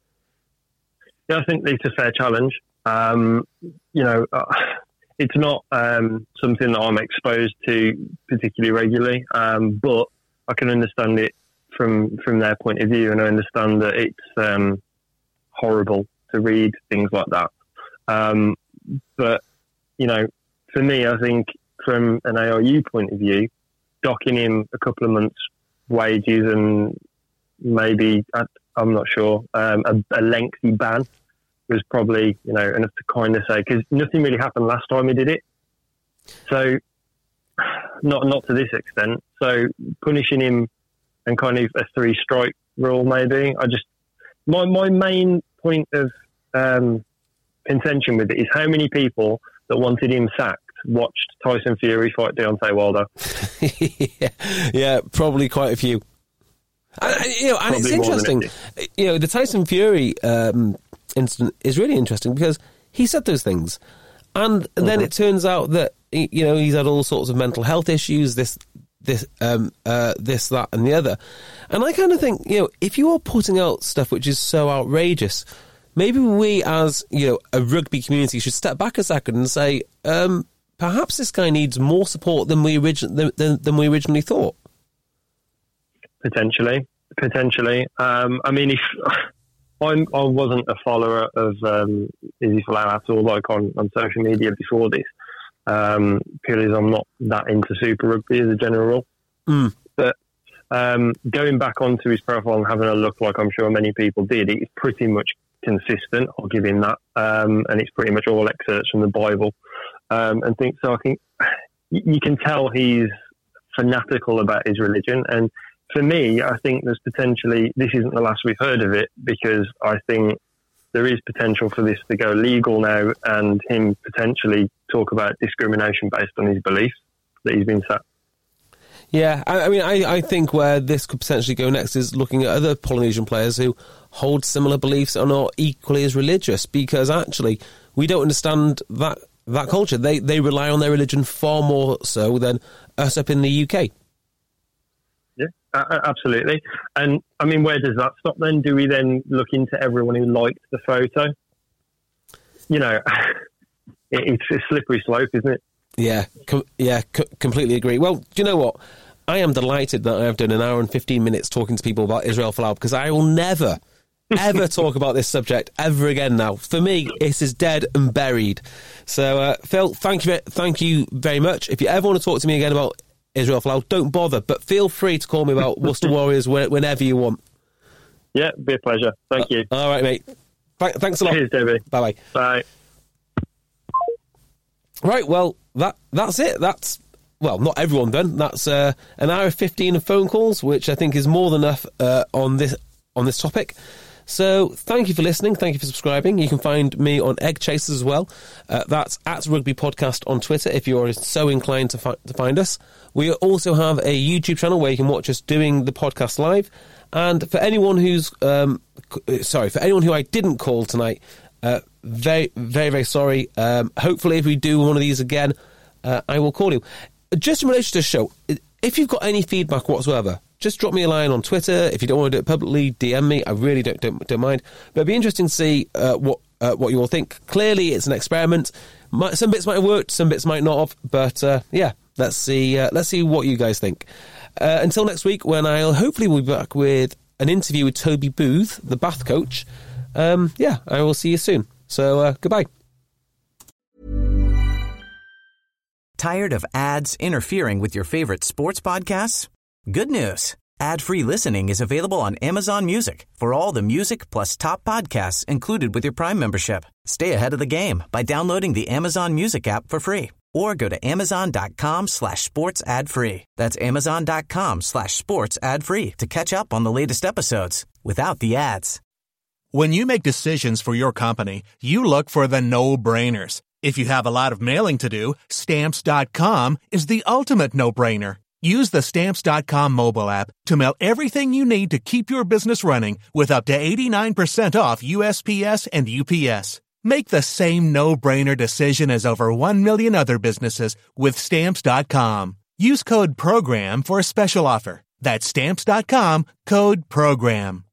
Yeah, I think it's a fair challenge. Um, you know, uh, it's not um, something that I'm exposed to particularly regularly, um, but I can understand it from from their point of view, and I understand that it's um, horrible to read things like that. Um, but, you know, for me, I think from an A R U point of view, docking him a couple of months wages and maybe, I'm not sure, um, a, a lengthy ban was probably, you know, enough to kind of say, because nothing really happened last time he did it. So, not not to this extent. So, punishing him and kind of a three strike rule, maybe. I just, my, my main point of um, contention with it is how many people that wanted him sacked watched Tyson Fury fight Deontay Wilder. yeah, yeah, probably quite a few. And, you know, and it's interesting. You know, the Tyson Fury um, incident is really interesting because he said those things, and mm-hmm. then it turns out that, you know, he's had all sorts of mental health issues. This, this, um, uh, this, that, and the other. And I kind of think, you know, if you are putting out stuff which is so outrageous, maybe we, as, you know, a rugby community, should step back a second and say, um, perhaps this guy needs more support than we origin- than, than, than we originally thought. Potentially, potentially. Um, I mean, if I'm, I wasn't a follower of um, Izzy Folau at all, like on, on social media before this, um, purely as I'm not that into Super Rugby as a general rule. Mm. But um, going back onto his profile and having a look, like I'm sure many people did, it's pretty much consistent. I'll give him that, um, and it's pretty much all excerpts from the Bible um, and things. So I think you can tell he's fanatical about his religion, and for me, I think there's potentially, this isn't the last we've heard of it, because I think there is potential for this to go legal now and him potentially talk about discrimination based on his beliefs that he's been sacked. Yeah, I, I mean, I, I think where this could potentially go next is looking at other Polynesian players who hold similar beliefs and are equally as religious, because actually we don't understand that that culture. They, they rely on their religion far more so than us up in the U K. Uh, absolutely. And, I mean, where does that stop then? Do we then look into everyone who liked the photo? You know, it, it's a slippery slope, isn't it? Yeah, com- yeah, c- completely agree. Well, do you know what? I am delighted that I have done an hour and fifteen minutes talking to people about Israel Folau, because I will never, ever talk about this subject ever again now. For me, it is dead and buried. So, uh, Phil, thank you, thank you very much. If you ever want to talk to me again about Israel Folau, don't bother, but feel free to call me about Worcester Warriors whenever you want. Yeah, be a pleasure. Thank you. Uh, all right, mate. Th- thanks a lot. Cheers, Debbie. Bye-bye. Bye. Right, well, that that's it. That's, well, not everyone then. That's uh, an hour fifteen of phone calls, which I think is more than enough uh, on this on this topic. So thank you for listening. Thank you for subscribing. You can find me on Egg Chasers as well. Uh, that's at Rugby Podcast on Twitter if you're so inclined to, fi- to find us. We also have a YouTube channel where you can watch us doing the podcast live. And for anyone who's, um, sorry, for anyone who I didn't call tonight, uh, very, very, very sorry. Um, hopefully if we do one of these again, uh, I will call you. Just in relation to the show, if you've got any feedback whatsoever, just drop me a line on Twitter. If you don't want to do it publicly, D M me. I really don't don't, don't mind. But it'd be interesting to see uh, what uh, what you all think. Clearly, it's an experiment. Might, some bits might have worked, some bits might not have. But uh, yeah, let's see. Uh, let's see what you guys think. Uh, until next week, when I'll hopefully be back with an interview with Toby Booth, the Bath coach. Um, yeah, I will see you soon. So uh, goodbye. Tired of ads interfering with your favorite sports podcasts? Good news. Ad-free listening is available on Amazon Music for all the music plus top podcasts included with your Prime membership. Stay ahead of the game by downloading the Amazon Music app for free or go to amazon.com slash sports ad free. That's amazon.com slash sports ad free to catch up on the latest episodes without the ads. When you make decisions for your company, you look for the no-brainers. If you have a lot of mailing to do, stamps dot com is the ultimate no-brainer. Use the stamps dot com mobile app to mail everything you need to keep your business running with up to eighty-nine percent off U S P S and U P S. Make the same no-brainer decision as over one million other businesses with stamps dot com. Use code PROGRAM for a special offer. That's stamps dot com, code PROGRAM.